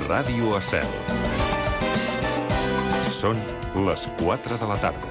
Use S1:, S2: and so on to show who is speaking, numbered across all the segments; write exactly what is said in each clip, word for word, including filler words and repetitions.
S1: Ràdio Estel. Són les quatre de la tarda.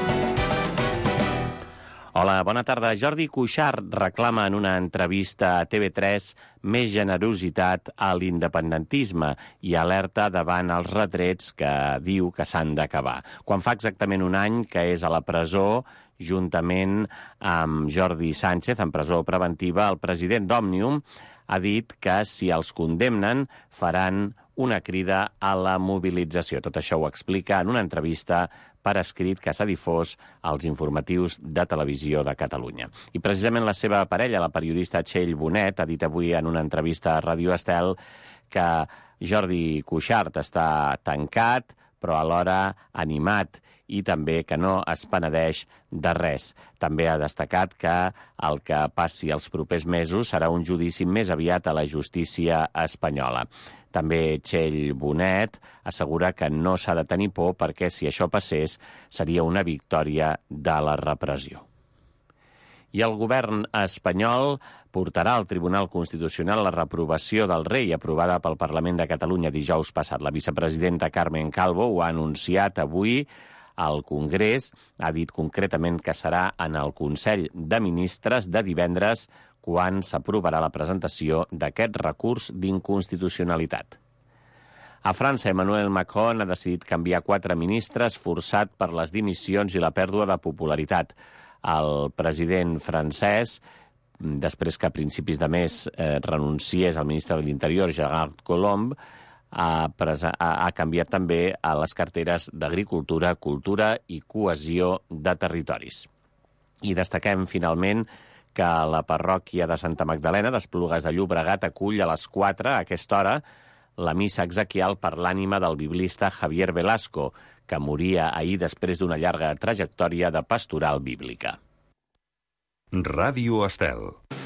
S2: Hola, bona tarda. Jordi Cuixart reclama en una entrevista a T V tres més generositat a l'independentisme i alerta davant els retrets que diu que s'han d'acabar. Quan fa exactament un any que és a la presó, juntament amb Jordi Sánchez, en presó preventiva, el president d'Òmnium ha dit que si els condemnen faran una crida a la mobilització. Tot això ho explica en una entrevista per escrit que s'ha difós als informatius de Televisió de Catalunya. I precisament la seva parella, la periodista Txell Bonet, ha dit avui en una entrevista a Ràdio Estel que Jordi Cuixart està tancat, però alhora animat, i també que no es penedeix de res. També ha destacat que el que passi els propers mesos serà un judici més aviat a la justícia espanyola. També Txell Bonet assegura que no s'ha de tenir por perquè si això passés seria una victòria de la repressió. I el govern espanyol portarà al Tribunal Constitucional la reprovació del rei aprovada pel Parlament de Catalunya dijous passat. La vicepresidenta Carmen Calvo ho ha anunciat avui al Congrés. Ha dit concretament que serà en el Consell de Ministres de divendres quan s'aprovarà la presentació d'aquest recurs d'inconstitucionalitat. A França, Emmanuel Macron ha decidit canviar quatre ministres forçat per les dimissions i la pèrdua de popularitat. El president francès, després que a principis de mes eh, renunciés al ministre de l'Interior, Gérard Collomb, ha, presa, ha, ha canviat també a les carteres d'Agricultura, Cultura i Cohesió de Territoris. I destaquem finalment que la parròquia de Santa Magdalena d'Esplugues de Llobregat acull a les quatre, a aquesta hora, la missa exequial per l'ànima del biblista Javier Velasco, que moria ahir després d'una llarga trajectòria de pastoral bíblica.
S1: Ràdio Estel.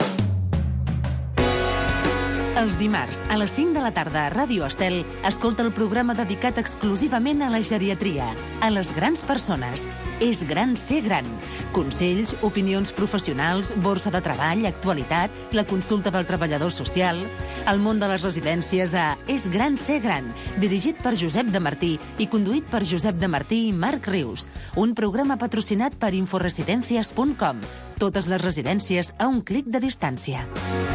S3: Els dimarts, a les cinc de la tarda a Ràdio Estel, escolta el programa dedicat exclusivament a la geriatria, a les grans persones. És gran ser gran. Consells, opinions professionals, borsa de treball, actualitat, la consulta del treballador social, el món de les residències a És gran ser gran, dirigit per Josep de Martí i conduït per Josep de Martí i Marc Rius. Un programa patrocinat per inforesidencias punt com. Totes les residències a un clic de distància.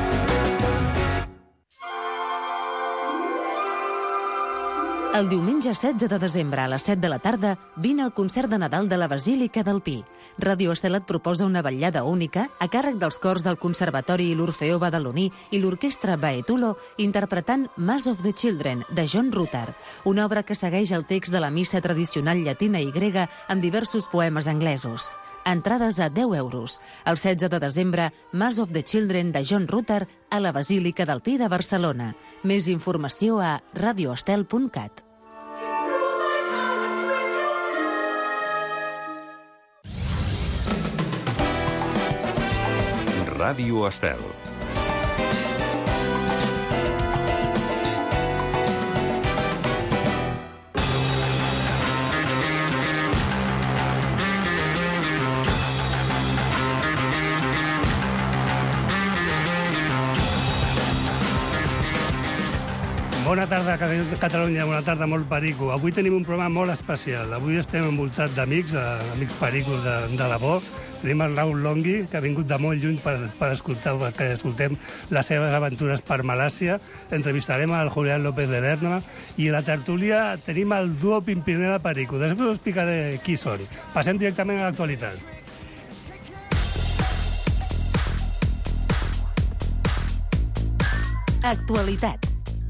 S3: El diumenge setze de desembre a les set de la tarda vine al concert de Nadal de la Basílica del Pi. Ràdio Estel et proposa una vetllada única a càrrec dels cors del Conservatori i l'Orfeó Badaloní i l'Orquestra Baetulo interpretant Mass of the Children, de John Rutter, una obra que segueix el text de la missa tradicional llatina i grega amb diversos poemes anglesos. Entrades a deu euros. El setze de desembre, Mass of the Children de John Rutter a la Basílica del Pi de Barcelona. Més informació a radioestel punt cat.
S1: Ràdio Estel.
S4: Bona tarda, Catalunya, bona tarda, molt perico. Avui tenim un programa molt especial. Avui estem envoltats d'amics, amics pericos de, de debò. Tenim el Raül Longhi, que ha vingut de molt lluny per, per escoltar, que escoltem les seves aventures per Malàsia. Entrevistarem al Julián López de Lerma. I a la tertúlia tenim el duo Pimpinela Perico. Després us explicaré qui són. Passem directament a l'actualitat.
S3: Actualitat.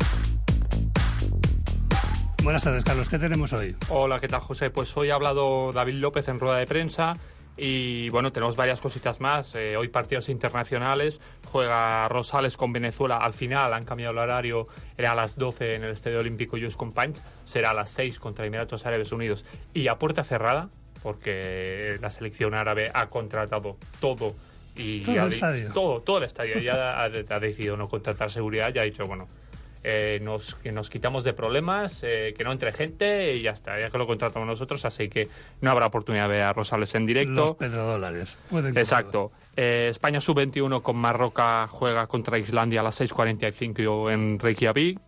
S4: Buenas tardes, Carlos. ¿Qué tenemos hoy?
S5: Hola, ¿qué tal, José? Pues hoy ha hablado David López en rueda de prensa y, bueno, tenemos varias cositas más. Eh, hoy partidos internacionales. Juega Rosales con Venezuela. Al final han cambiado el horario. Era a las doce en el Estadio Olímpico Just Companys. Será a las seis contra Emiratos Árabes Unidos. Y a puerta cerrada, porque la selección árabe ha contratado todo. Y
S4: todo
S5: ha
S4: el estadio.
S5: Todo, todo el estadio. Ya ha, ha decidido no contratar seguridad. Ya ha dicho, bueno... Eh, nos, que nos quitamos de problemas, eh, que no entre gente y ya está, ya que lo contratamos nosotros, así que no habrá oportunidad de ver a Rosales en directo.
S4: Los petrodólares.
S5: Exacto. Eh, España sub veintiuno con Marroca juega contra Islandia a las seis cuarenta y cinco en Reykjavik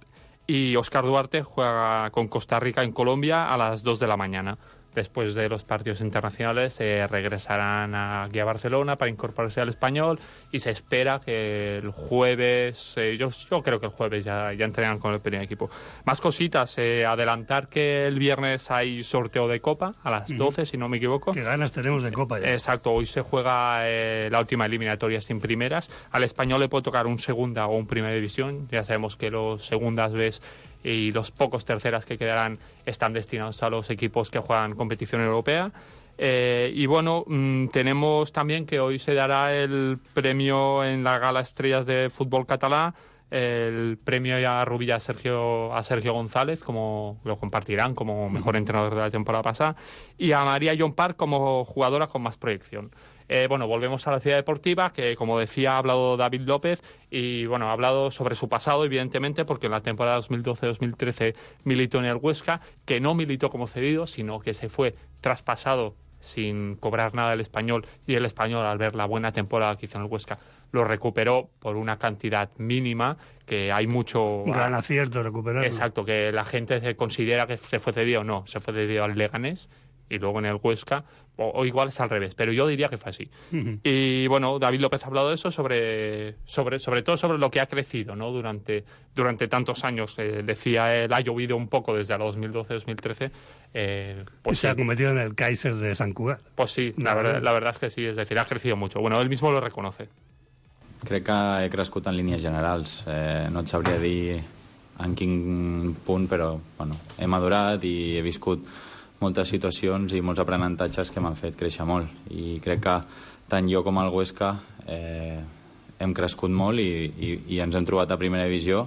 S5: y Óscar Duarte juega con Costa Rica en Colombia a las dos de la mañana. Después de los partidos internacionales eh, regresarán aquí a Barcelona para incorporarse al Español y se espera que el jueves, eh, yo, yo creo que el jueves ya, ya entrenan con el primer equipo. Más cositas, eh, adelantar que el viernes hay sorteo de Copa a las doce, uh-huh. si no me equivoco.
S4: Qué ganas tenemos de Copa ya.
S5: Exacto, hoy se juega eh, la última eliminatoria sin primeras. Al Español le puede tocar un segunda o un primera división, ya sabemos que los segundas ves y los pocos terceras que quedarán están destinados a los equipos que juegan competición europea. Eh, y bueno, mmm, tenemos también que hoy se dará el premio en la Gala Estrellas de Fútbol Catalá, el premio a Rubilla a Sergio, a Sergio González, como lo compartirán como mejor entrenador de la temporada pasada, y a María Llompart como jugadora con más proyección. Eh, bueno, volvemos a la Ciudad Deportiva, que como decía ha hablado David López y bueno, ha hablado sobre su pasado, evidentemente, porque en la temporada dos mil doce dos mil trece militó en el Huesca, que no militó como cedido, sino que se fue traspasado sin cobrar nada del Español, y el Español, al ver la buena temporada que hizo en el Huesca, lo recuperó por una cantidad mínima, que hay mucho...
S4: Un gran acierto recuperarlo.
S5: Exacto, que la gente se considera que se fue cedido, no, se fue cedido al Leganés, y luego en el Huesca, o, o igual es al revés, pero yo diría que fue así. Uh-huh. Y bueno, David López ha hablado de eso, sobre sobre sobre todo sobre lo que ha crecido, ¿no? durante durante tantos años. Eh, decía él, ha llovido un poco desde el dos mil doce dos mil trece. Eh, pues
S4: se
S5: sí.
S4: ha convertido en el Kaiser de Sant Cugat.
S5: Pues sí, la, no, verdad, la verdad es que sí, es decir, ha crecido mucho. Bueno, él mismo lo reconoce.
S6: Crec que he crescut en línies generals. Eh, no et sabria dir en quin punt, però bueno, he madurat i he viscut moltes situacions i molts aprenentatges que m'han fet créixer molt. I crec que tant jo com el Huesca eh, hem crescut molt i, i, i ens hem trobat a primera divisió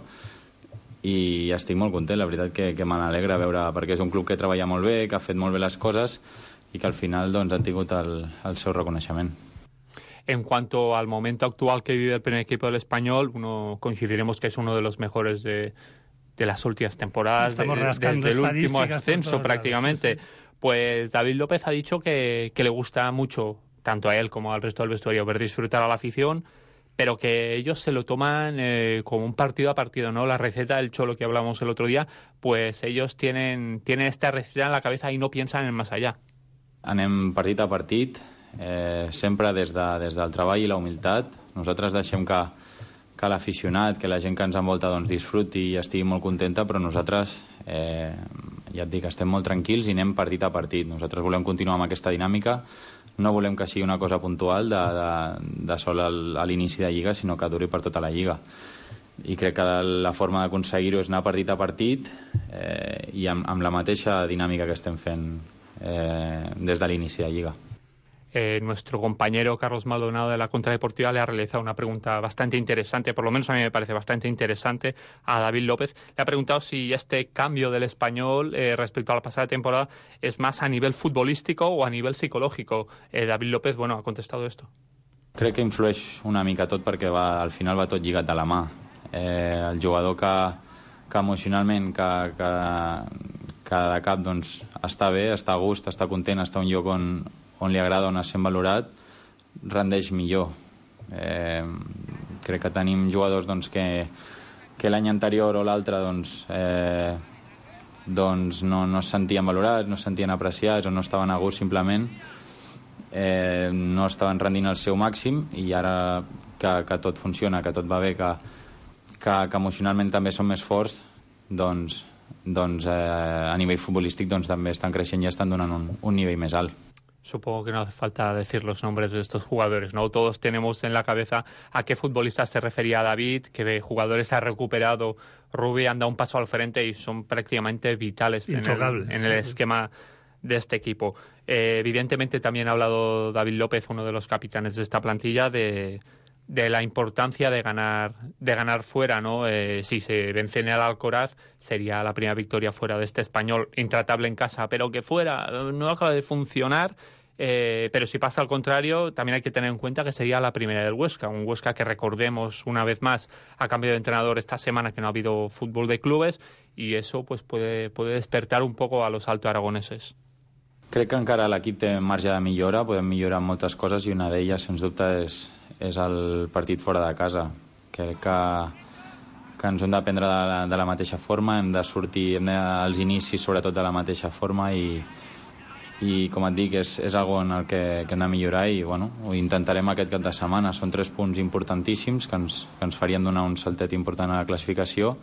S6: i estic molt content, la veritat que, que me n'alegra veure, perquè és un club que treballa molt bé, que ha fet molt bé les coses i que al final doncs, han tingut el, el seu reconeixement.
S5: En cuanto al momento actual que vive el primer equipo del Español, uno coincidiremos que es uno de los mejores de, de las últimas temporadas, de, desde el último ascenso prácticamente. Pues David López ha dicho que, que le gusta mucho, tanto a él como al resto del vestuario, ver disfrutar a la afición, pero que ellos se lo toman eh, como un partido a partido, ¿no? La receta del Cholo que hablamos el otro día, pues ellos tienen, tienen esta receta en la cabeza y no piensan en más allá.
S6: Anem partit a partit, eh, sempre des, de, des del treball i la humilitat. Nosaltres deixem que, que l'aficionat, que la gent que ens envolta doncs, disfruti i estigui molt contenta, però nosaltres, eh, ja et dic, estem molt tranquils i anem partit a partit. Nosaltres volem continuar amb aquesta dinàmica, no volem que sigui una cosa puntual de, de, de sol al, a l'inici de Lliga, sinó que duri per tota la Lliga. I crec que la forma d'aconseguir-ho és anar partit a partit eh, i amb, amb la mateixa dinàmica que estem fent eh, des de l'inici de Lliga.
S5: Eh, nuestro compañero Carlos Maldonado de la Contradeportiva le ha realizado una pregunta bastante interesante, por lo menos a mí me parece bastante interesante, a David López. Le ha preguntado si este cambio del Español eh, respecto a la pasada temporada es más a nivel futbolístico o a nivel psicológico. Eh, David López, bueno, ha contestado esto.
S6: Crec que influeix una mica tot perquè va, al final va tot lligat de la mà. Eh, el jugador que, que emocionalment, que, que, que de cap doncs, està bé, està a gust, està content, està a un lloc on, on li agrada, on es sent valorat, rendeix millor. Eh, crec que tenim jugadors doncs, que, que l'any anterior o l'altre doncs, eh, doncs no, no es sentien valorats, no es sentien apreciats o no estaven a gust simplement, eh, no estaven rendint el seu màxim, i ara que, que tot funciona, que tot va bé, que, que, que emocionalment també són més forts, doncs, doncs eh, a nivell futbolístic doncs, també estan creixent i estan donant un, un nivell més alt.
S5: Supongo que no hace falta decir los nombres de estos jugadores, ¿no? Todos tenemos en la cabeza a qué futbolistas se refería David, qué jugadores ha recuperado. Rubi anda un paso al frente y son prácticamente vitales en el, en el esquema de este equipo. Eh, evidentemente también ha hablado David López, uno de los capitanes de esta plantilla, de, de la importancia de ganar de ganar fuera, ¿no? Eh, si se vence en el Alcoraz sería la primera victoria fuera de este Español, intratable en casa, pero que fuera no acaba de funcionar. Eh, pero si pasa al contrario, también hay que tener en cuenta que sería la primera del Huesca, un Huesca que, recordemos una vez más, ha cambiado de entrenador esta semana, que no ha habido fútbol de clubes, y eso pues puede, puede despertar un poco a los alto aragoneses.
S6: Crec que encara l'equip té marge de millora, podem millorar moltes coses, i una d'elles, sens dubte, és, és el partit fora de casa. Crec que, que ens hem de prendre de la, de la mateixa forma, hem de sortir hem de, als inicis sobretot de la mateixa forma i, i com et dic, és, és algo en el que, que hem de millorar i bueno, ho intentarem aquest cap de setmana. Són tres punts importantíssims que ens, que ens farien donar un saltet important a la classificació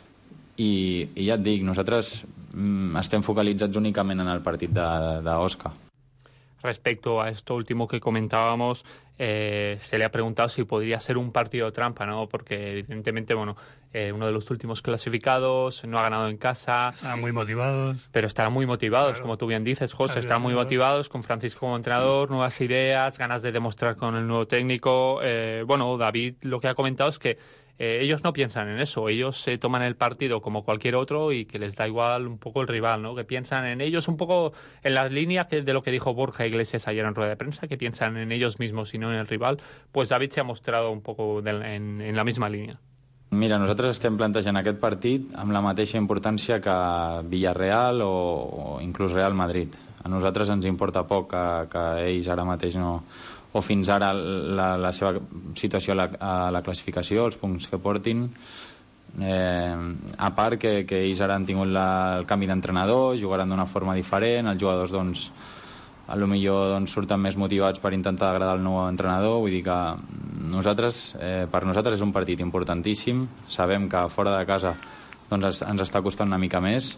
S6: i, i ja et dic, nosaltres mm, estem focalitzats únicament en el partit d'Osca.
S5: Respecto a esto último que comentábamos, eh, se le ha preguntado si podría ser un partido trampa, ¿no? Porque evidentemente, bueno, eh, uno de los últimos clasificados, no ha ganado en casa.
S4: Están muy motivados.
S5: Pero estarán muy motivados,
S4: claro.
S5: Como tú bien dices, José,
S4: Claro,
S5: están muy
S4: claro.
S5: motivados con Francisco como entrenador, nuevas ideas, ganas de demostrar con el nuevo técnico. Eh, bueno, David lo que ha comentado es que Eh, ellos no piensan en eso, ellos se eh, toman el partido como cualquier otro y que les da igual un poco el rival, ¿no? Que piensan en ellos un poco en las líneas que, de lo que dijo Borja Iglesias ayer en rueda de prensa, que piensan en ellos mismos y no en el rival. Pues David se ha mostrado un poco de, en, en la misma línia.
S6: Mira, nosaltres estem plantejant aquest partit amb la mateixa importància que Villarreal o, o inclús Real Madrid. A nosaltres ens importa poc que, que ells ara mateix no... o fins ara la, la seva situació a la, a la classificació, els punts que portin. Eh, a part que, que ells ara han tingut la, el canvi d'entrenador, jugaran d'una forma diferent, els jugadors doncs, a lo millor doncs, surten més motivats per intentar agradar el nou entrenador. Vull dir que nosaltres, eh, per nosaltres és un partit importantíssim, sabem que fora de casa doncs, ens està costant una mica més,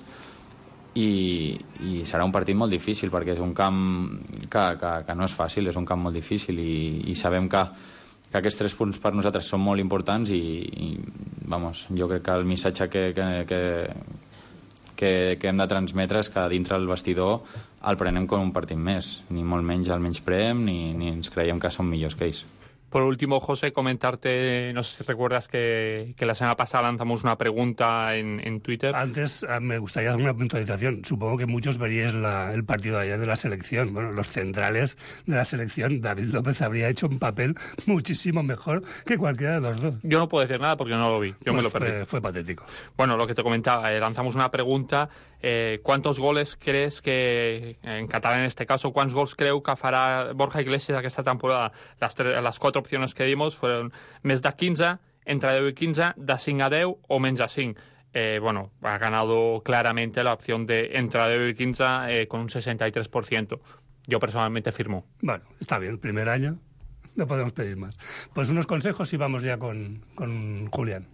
S6: I, i serà un partit molt difícil perquè és un camp que, que, que no és fàcil, és un camp molt difícil i, i sabem que, que aquests tres punts per nosaltres són molt importants i, i vamos, jo crec que el missatge que, que, que, que, que hem de transmetre és que dintre el vestidor el prenem com un partit més, ni molt menys el menyspreem ni, ni ens creiem que som millors que ells.
S5: Por último, José, comentarte, no sé si recuerdas que, que la semana pasada lanzamos una pregunta en, en Twitter.
S4: Antes me gustaría dar una puntualización. Supongo que muchos veríais la, el partido de ayer de la selección. Bueno, los centrales de la selección, David López habría hecho un papel muchísimo mejor que cualquiera de los dos.
S5: Yo no puedo decir nada porque no lo vi, yo
S4: pues
S5: me lo
S4: fue,
S5: perdí.
S4: Fue patético.
S5: Bueno, lo que te comentaba, eh, lanzamos una pregunta. Eh, ¿Cuántos goles crees que, en catalán en este caso, cuántos gols creu que farà Borja Iglesias aquesta temporada? Les, tres, les quatre opcions que dimos fueron més de quinze, entre deu i quinze, de cinc a deu o menys de cinc. Eh, bueno, ha ganado claramente la opción de entre deu y quinze eh, con un sesenta y tres por ciento. Yo personalmente firmo.
S4: Bueno, está bien, primer año, no podemos pedir más. Pues unos consejos y vamos ya con, con Julián.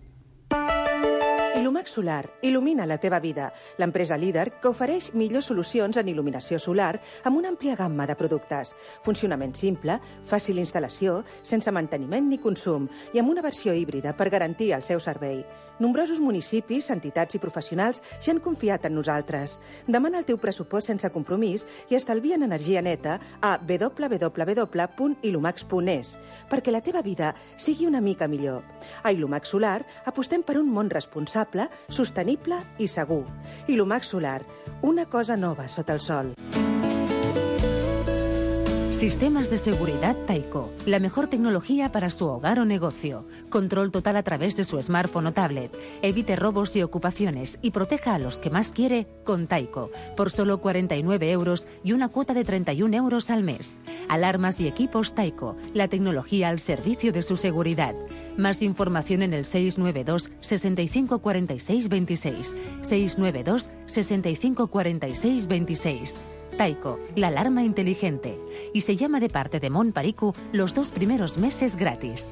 S7: Ilumax Solar il·lumina la teva vida. L'empresa líder que ofereix millors solucions en il·luminació solar amb una àmplia gamma de productes. Funcionament simple, fàcil instal·lació, sense manteniment ni consum i amb una versió híbrida per garantir el seu servei. Nombrosos municipis, entitats i professionals ja han confiat en nosaltres. Demana el teu pressupost sense compromís i estalvia en energia neta a w w w punt ilumax punt es perquè la teva vida sigui una mica millor. A Ilumax Solar apostem per un món responsable, sostenible i segur. Ilumax Solar, una cosa nova sota el sol.
S3: Sistemas de seguridad Taiko, la mejor tecnología para su hogar o negocio. Control total a través de su smartphone o tablet. Evite robos y ocupaciones y proteja a los que más quiere con Taiko, por solo cuarenta y nueve euros y una cuota de treinta y un euros al mes. Alarmas y equipos Taiko, la tecnología al servicio de su seguridad. Más información en el seis nueve dos, sesenta y cinco cuarenta y seis veintiséis. seis nueve dos, sesenta y cinco cuarenta y seis veintiséis. Taiko, la alarma inteligente. Y se llama de parte de Mont Paricu los dos primeros meses gratis.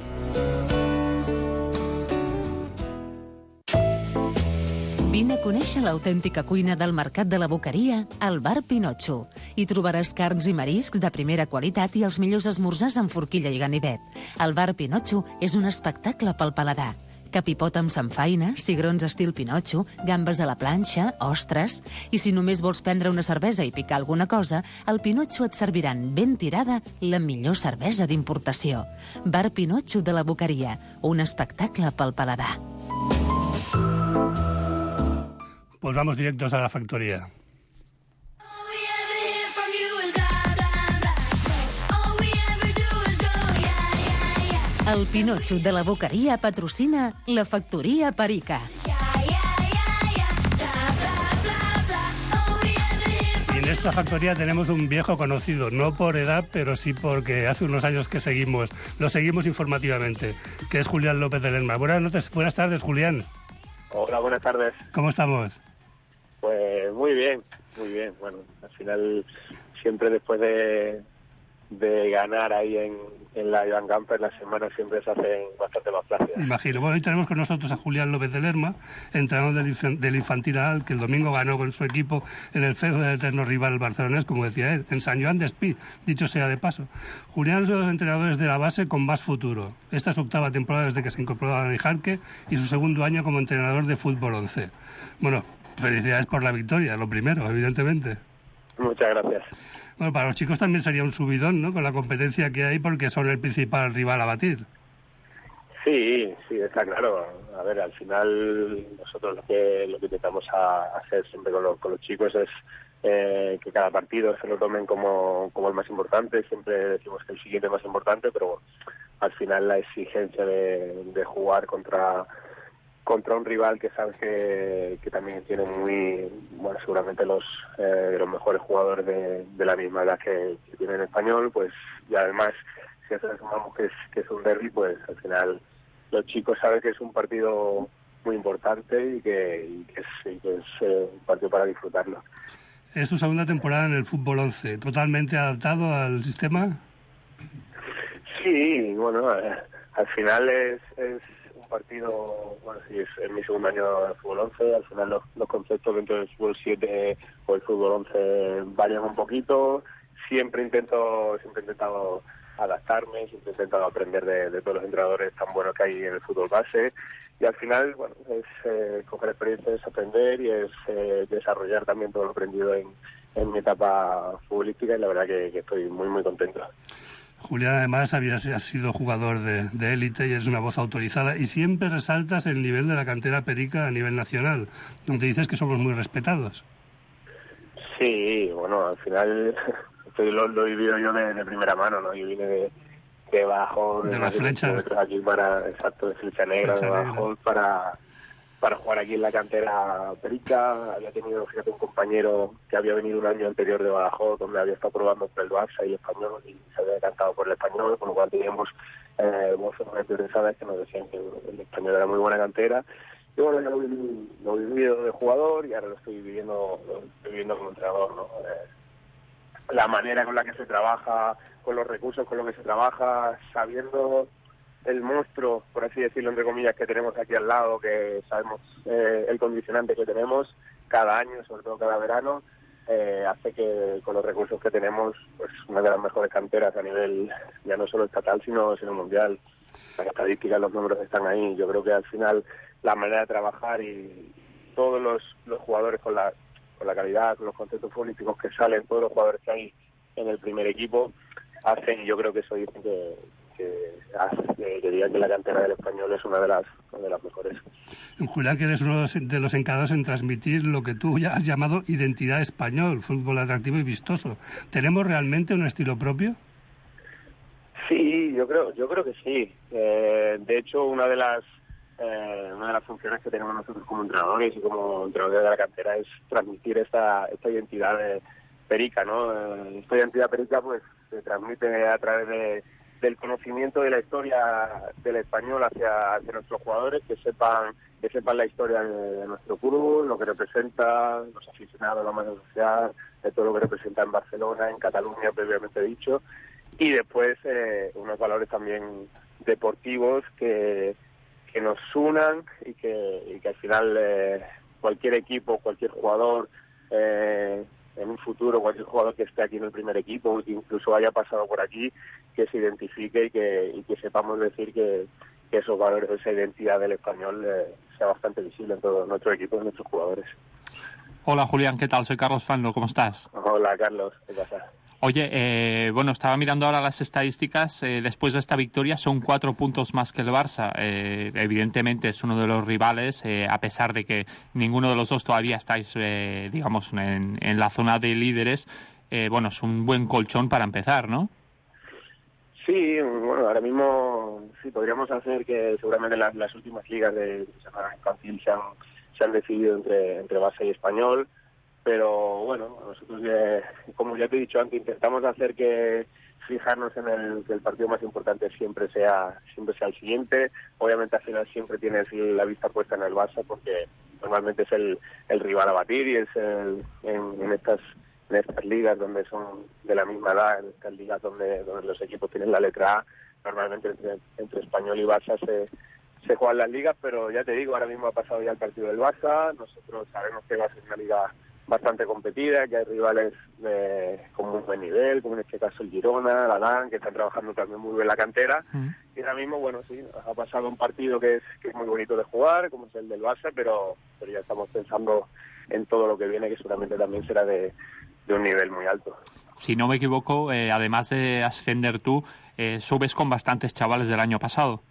S3: Vine a conèixer l'autèntica cuina del Mercat de la Boqueria al Bar Pinotxo. Hi trobaràs carns i mariscs de primera qualitat i els millors esmorzars amb forquilla i ganivet. El Bar Pinotxo és un espectacle pel paladar. Capipot amb samfaina, cigrons estil Pinotxo, gambes a la planxa, ostres... I si només vols prendre una cervesa i picar alguna cosa, al Pinotxo et serviran ben tirada la millor cervesa d'importació. Bar Pinotxo de la Boqueria, un espectacle pel paladar.
S4: Pues vamos directos a la factoría.
S3: El Pinotxo de la Boqueria patrocina la Factoria Perica.
S4: Y en esta factoría tenemos un viejo conocido, no por edad, pero sí porque hace unos años que seguimos, lo seguimos informativamente, que es Julián López de Lerma. Buenas noches, buenas tardes, Julián.
S8: Hola, buenas tardes.
S4: ¿Cómo estamos?
S8: Pues muy bien, muy bien. Bueno, al final siempre después de, de ganar ahí en, en la Joan Gamper, las semanas siempre se hacen bastante más plácidas.
S4: Imagino. Bueno, hoy tenemos con nosotros a Julián López de Lerma, entrenador del, inf del Infantil Al, que el domingo ganó con su equipo en el feudo del eterno rival barcelonés, como decía él, en San Joan d'Espí, dicho sea de paso. Julián es uno de los entrenadores de la base con más futuro. Esta es su octava temporada desde que se incorporó a Dani Jarque y su segundo año como entrenador de fútbol once. Bueno, felicidades por la victoria, lo primero, evidentemente.
S8: Muchas gracias.
S4: Bueno, para los chicos también sería un subidón, ¿no?, con la competencia que hay, porque son el principal rival a batir.
S8: Sí, sí, está claro. A ver, al final nosotros lo que lo que intentamos a hacer siempre con los, con los chicos es eh, que cada partido se lo tomen como, como el más importante. Siempre decimos que el siguiente es más importante, pero bueno, al final la exigencia de, de jugar contra contra un rival que sabes que, que también tiene muy, bueno, seguramente los eh, los mejores jugadores de, de la misma edad que, que tiene en español, pues, y además, si eso le sumamos que es, que es un derbi, pues al final los chicos saben que es un partido muy importante y que, y que es, y que es eh, un partido para disfrutarlo.
S4: Es tu segunda temporada en el fútbol once, ¿totalmente adaptado al sistema?
S8: Sí, bueno, eh, al final es, es un partido, bueno, sí, es, es mi segundo año de fútbol once, al final los, los conceptos dentro del fútbol siete o el fútbol once varían un poquito, siempre intento, siempre he intentado adaptarme, siempre he intentado aprender de, de todos los entrenadores tan buenos que hay en el fútbol base, y al final, bueno, es eh, coger experiencia, es aprender y es eh, desarrollar también todo lo aprendido en, en mi etapa futbolística, y la verdad que, que estoy muy muy contento.
S4: Julián, además, habías has sido jugador de, de élite y es una voz autorizada, y siempre resaltas el nivel de la cantera perica a nivel nacional, donde dices que somos muy respetados.
S8: Sí, bueno, al final estoy, lo, lo he vivido yo de, de primera mano, ¿no? Yo vine de, de Badajoz,
S4: de, de la flecha,
S8: aquí para, exacto, de Flecha Negra, flecha de Badajoz, para, para jugar aquí en la cantera perica. Había tenido, fíjate, un compañero que había venido un año anterior de Badajoz, donde había estado probando por el Barça y español, y se había decantado por el español, con lo cual teníamos eh, voces autorizadas que nos decían que el español era muy buena cantera. Y bueno, yo lo he vivido de jugador y ahora lo estoy viviendo, lo estoy viviendo como entrenador, ¿no? Eh, la manera con la que se trabaja, con los recursos con los que se trabaja, sabiendo el monstruo, por así decirlo, entre comillas, que tenemos aquí al lado, que sabemos eh, el condicionante que tenemos cada año, sobre todo cada verano, eh, hace que con los recursos que tenemos, pues una de las mejores canteras a nivel ya no solo estatal, sino, sino mundial. Las estadísticas, los números están ahí. Yo creo que al final la manera de trabajar y todos los, los jugadores con la con la calidad, con los conceptos futbolísticos que salen, todos los jugadores que hay en el primer equipo, hacen, yo creo que eso dice que, que hace que diga que la cantera del español es una de las, una de las mejores.
S4: Julián, que eres uno de los encargados en transmitir lo que tú ya has llamado identidad español, fútbol atractivo y vistoso. ¿Tenemos realmente un estilo propio?
S8: Sí, yo creo, yo creo que sí. Eh, de hecho, una de las Eh, una de las funciones que tenemos nosotros como entrenadores y como entrenadores de la cantera es transmitir esta esta identidad de perica, ¿no? Eh, esta identidad perica pues se transmite a través de, del conocimiento de la historia del español hacia, hacia nuestros jugadores, que sepan que sepan la historia de, de nuestro club, lo que representa, los aficionados, la masa social, de todo lo que representa en Barcelona, en Cataluña, previamente dicho, y después eh, unos valores también deportivos que que nos unan y que, y que al final eh, cualquier equipo, cualquier jugador eh, en un futuro, cualquier jugador que esté aquí en el primer equipo, que incluso haya pasado por aquí, que se identifique y que, y que sepamos decir que, que esos valores, esa identidad del español eh, sea bastante visible en todos nuestros equipos y nuestros jugadores.
S5: Hola Julián, ¿qué tal? Soy Carlos Fanlo, ¿cómo estás?
S8: Hola Carlos, ¿qué pasa?
S5: Oye, eh, bueno, estaba mirando ahora las estadísticas. Eh, después de esta victoria son cuatro puntos más que el Barça. Eh, evidentemente es uno de los rivales, eh, a pesar de que ninguno de los dos todavía estáis, eh, digamos, en, en la zona de líderes. Eh, bueno, es un buen colchón para empezar, ¿no?
S8: Sí, bueno, ahora mismo sí podríamos hacer que seguramente las, las últimas ligas de infantil se han, se han decidido entre, entre Barça y Español. pero bueno, nosotros, eh, como ya te he dicho antes, intentamos hacer que fijarnos en el que el partido más importante siempre sea siempre sea el siguiente. Obviamente al final siempre tienes la vista puesta en el Barça porque normalmente es el, el rival a batir y es el, en, en estas en estas ligas donde son de la misma edad, en estas ligas donde, donde los equipos tienen la letra A, normalmente entre, entre Español y Barça se, se juegan las ligas, pero ya te digo, ahora mismo ha pasado ya el partido del Barça, nosotros sabemos que va a ser una liga bastante competida, que hay rivales de, con muy buen nivel, como en este caso el Girona, el Adán, que están trabajando también muy bien la cantera. Mm. Y ahora mismo, bueno, sí, ha pasado un partido que es, que es muy bonito de jugar, como es el del Barça, pero, pero ya estamos pensando en todo lo que viene, que seguramente también será de, de un nivel muy alto.
S5: Si no me equivoco, eh, además de ascender tú, eh, subes con bastantes chavales del año pasado.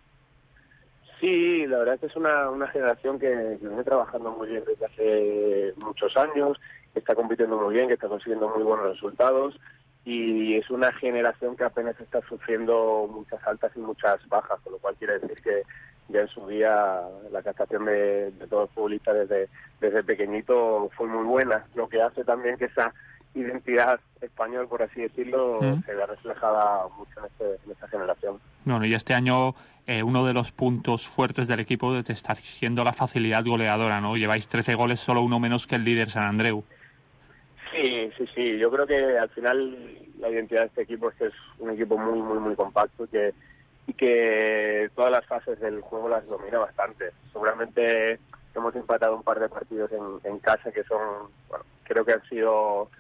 S8: Sí, la verdad es que es una, una generación que, que viene trabajando muy bien desde hace muchos años, que está compitiendo muy bien, que está consiguiendo muy buenos resultados y es una generación que apenas está sufriendo muchas altas y muchas bajas, con lo cual quiere decir que ya en su día la captación de, de todos los futbolistas desde, desde pequeñito fue muy buena, lo que hace también que esa identidad español, por así decirlo, mm. se vea reflejada mucho en, este, en esta generación.
S5: Bueno, y este año eh, uno de los puntos fuertes del equipo te está siendo la facilidad goleadora, ¿no? Lleváis trece goles, solo uno menos que el líder San Andreu.
S8: Sí, sí, sí. Yo creo que al final la identidad de este equipo es que es un equipo muy, muy, muy compacto y que, y que todas las fases del juego las domina bastante. Seguramente hemos empatado un par de partidos en, en casa que son, bueno, creo que han sido...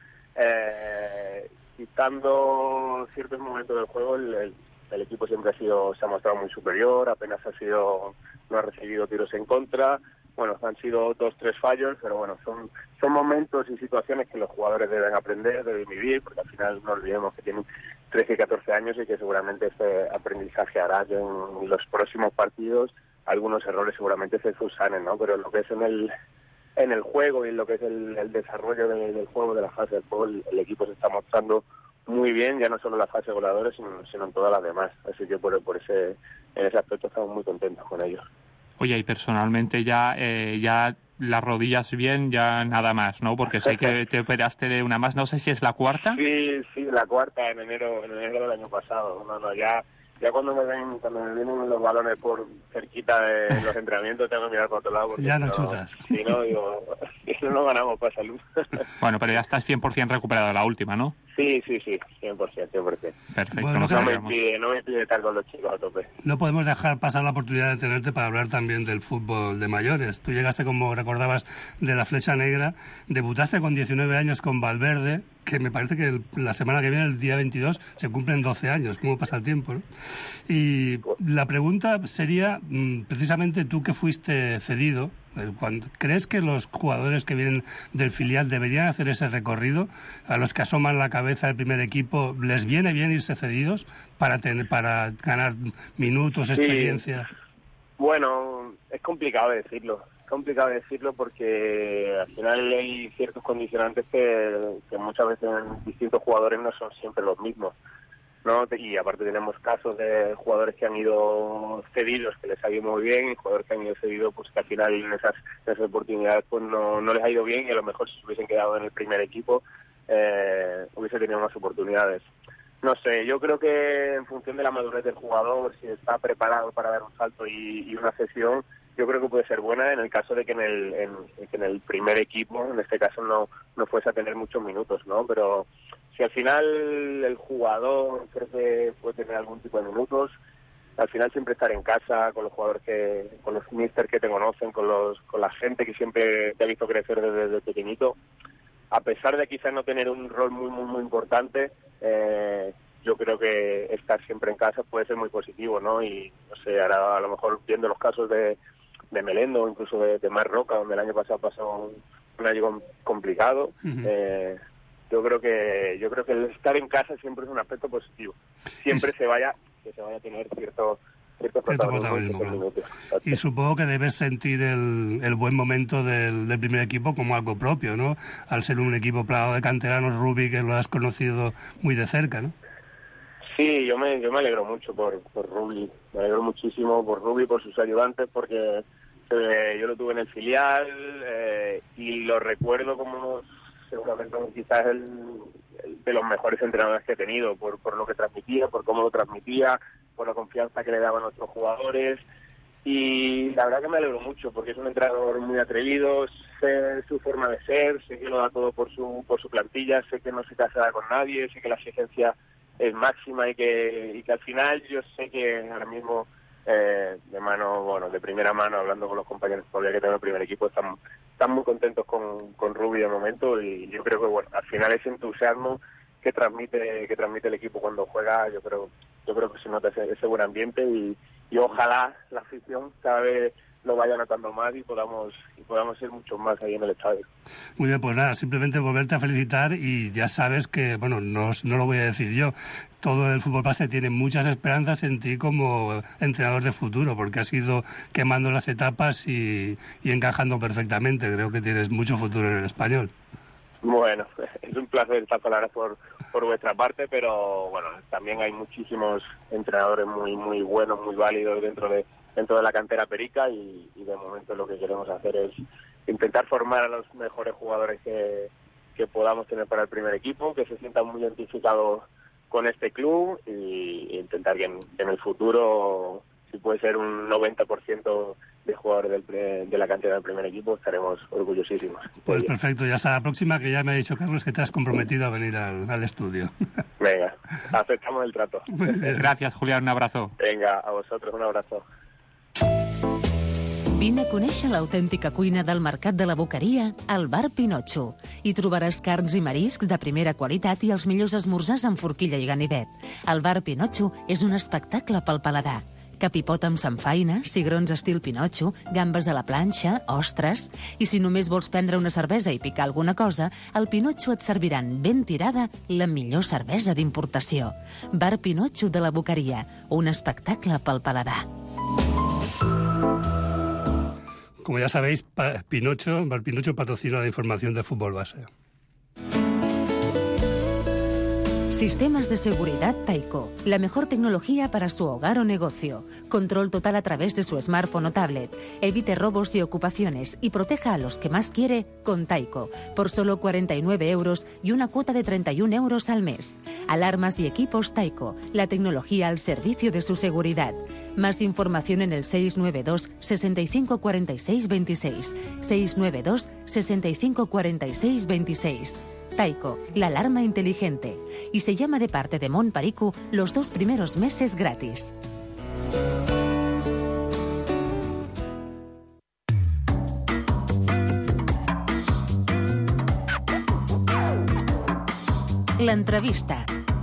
S8: Eh, quitando ciertos momentos del juego, el, el, el equipo siempre ha sido se ha mostrado muy superior, apenas ha sido no ha recibido tiros en contra. Bueno, han sido dos, tres fallos, pero bueno, son son momentos y situaciones que los jugadores deben aprender, deben vivir, porque al final no olvidemos que tienen trece y catorce años y que seguramente este aprendizaje hará que en los próximos partidos algunos errores seguramente se subsanen, ¿no? Pero lo que es en el en el juego y en lo que es el, el desarrollo de, del juego, de la fase del juego, el, el equipo se está mostrando muy bien, ya no solo en la fase de goleadores, sino, sino en todas las demás. Así que por, por ese en ese aspecto estamos muy contentos con ellos.
S5: Oye, y personalmente ya eh, ya las rodillas bien, ya nada más, ¿no? Porque sé que te operaste de una más, no sé si es la cuarta.
S8: Sí, sí, la cuarta en enero, en enero del año pasado. No, no, ya... Ya cuando me ven, cuando me vienen los balones por cerquita de los entrenamientos, tengo que mirar por otro lado.
S4: Ya no, no chutas.
S8: Si no, digo, si no, no ganamos para salud.
S5: Bueno, pero ya estás cien por ciento recuperado de la última, ¿no?
S8: Sí, sí, sí, cien por ciento, cien por ciento.
S5: Perfecto.
S4: Bueno,
S8: no, me impide, no me impide estar con los chicos a tope.
S4: No podemos dejar pasar la oportunidad de tenerte para hablar también del fútbol de mayores. Tú llegaste, como recordabas, de la Flecha Negra, debutaste con diecinueve años con Valverde, que me parece que el, la semana que viene, el día veintidós, se cumplen doce años. ¿Cómo pasa el tiempo, no? Y la pregunta sería, precisamente tú que fuiste cedido, cuando, ¿crees que los jugadores que vienen del filial deberían hacer ese recorrido? A los que asoman la cabeza del primer equipo, ¿les viene bien irse cedidos para tener, para ganar minutos, experiencia?
S8: Sí. Bueno, es complicado decirlo. Es complicado decirlo porque al final hay ciertos condicionantes que, que muchas veces en distintos jugadores no son siempre los mismos, ¿no? Y aparte tenemos casos de jugadores que han ido cedidos, que les ha ido muy bien, y jugadores que han ido cedidos, pues que al final en esas, en esas oportunidades pues no, no les ha ido bien, y a lo mejor si se hubiesen quedado en el primer equipo eh, hubiese tenido más oportunidades. No sé, yo creo que en función de la madurez del jugador, si está preparado para dar un salto y, y una cesión, yo creo que puede ser buena en el caso de que en el, en, que en el primer equipo, en este caso, no, no fuese a tener muchos minutos, ¿no? Pero si al final el jugador cree que puede tener algún tipo de minutos, al final siempre estar en casa con los jugadores que, con los míster que te conocen, con los, con la gente que siempre te ha visto crecer desde, desde pequeñito, a pesar de quizás no tener un rol muy, muy, muy importante, eh, yo creo que estar siempre en casa puede ser muy positivo, ¿no? Y, no sé, ahora a lo mejor viendo los casos de, de Melendo, o incluso de, de Mar Roca, donde el año pasado pasó un, un año complicado, uh-huh. eh, yo creo que yo creo que el estar en casa siempre es un aspecto positivo. Siempre es... se vaya que se vaya a tener cierto... Cierto
S4: protagonismo, claro. Y supongo que debes sentir el, el buen momento del, del primer equipo como algo propio, ¿no? Al ser un equipo plagado de canteranos, Rubi, que lo has conocido muy de cerca, ¿no?
S8: Sí, yo me yo me alegro mucho por, por Rubi, me alegro muchísimo por Rubi, por sus ayudantes, porque eh, yo lo tuve en el filial eh, y lo recuerdo como unos seguramente quizás el, el de los mejores entrenadores que he tenido, por, por lo que transmitía, por cómo lo transmitía, por la confianza que le daban a nuestros jugadores. Y la verdad que me alegro mucho, porque es un entrenador muy atrevido, sé su forma de ser, sé que lo da todo por su por su plantilla, sé que no se casa con nadie, sé que la exigencia es máxima y que, y que al final yo sé que ahora mismo, eh, de mano, bueno, de primera mano, hablando con los compañeros todavía que tengo en el primer equipo, están, están muy contentos con, con Rubi de momento, y yo creo que, bueno, al final ese entusiasmo que transmite que transmite el equipo cuando juega, yo creo yo creo que se nota ese, ese buen ambiente, y, y ojalá la afición cada vez lo vaya notando más y podamos y podamos ser muchos más ahí en el estadio.
S4: Muy bien, pues nada, simplemente volverte a felicitar, y ya sabes que, bueno, no, no lo voy a decir yo, todo el fútbol base tiene muchas esperanzas en ti como entrenador de futuro, porque has ido quemando las etapas y, y encajando perfectamente. Creo que tienes mucho futuro en el Español.
S8: Bueno, es un placer estas palabras por, por vuestra parte, pero bueno, también hay muchísimos entrenadores muy muy buenos, muy válidos dentro de dentro de la cantera perica, y, y de momento lo que queremos hacer es intentar formar a los mejores jugadores que, que podamos tener para el primer equipo, que se sientan muy identificados con este club, y, y intentar que en, en el futuro, si puede ser un noventa por ciento de jugadores del, de la cantera del primer equipo, estaremos orgullosísimos.
S4: Pues perfecto, ya hasta la próxima, que ya me ha dicho Carlos que te has comprometido a venir al, al estudio.
S8: Venga, aceptamos el trato.
S5: Gracias, Julián, un abrazo.
S8: Venga, a vosotros un abrazo.
S3: Vine a conèixer l'autèntica cuina del Mercat de la Boqueria al Bar Pinotxo. Hi trobaràs carns i mariscs de primera qualitat i els millors esmorzars amb forquilla i ganivet. El Bar Pinotxo és un espectacle pel paladar. Capipot amb samfaina, cigrons estil Pinotxo, gambes a la planxa, ostres... I si només vols prendre una cervesa i picar alguna cosa, al Pinotxo et serviran ben tirada la millor cervesa d'importació. Bar Pinotxo de la Boqueria, un espectacle pel paladar.
S4: Como ya sabéis, Pinotxo, Bar Pinotxo patrocina la información de fútbol base.
S3: Sistemas de seguridad Taiko. La mejor tecnología para su hogar o negocio. Control total a través de su smartphone o tablet. Evite robos y ocupaciones y proteja a los que más quiere con Taiko. Por solo cuarenta y nueve euros y una cuota de treinta y un euros al mes. Alarmas y equipos Taiko. La tecnología al servicio de su seguridad. Más información en el seis nueve dos, sesenta y cinco cuarenta y seis veintiséis. seis nueve dos, sesenta y cinco cuarenta y seis veintiséis. Taiko, la alarma inteligente. Y se llama de parte de Mon Pariku los dos primeros meses gratis. La entrevista.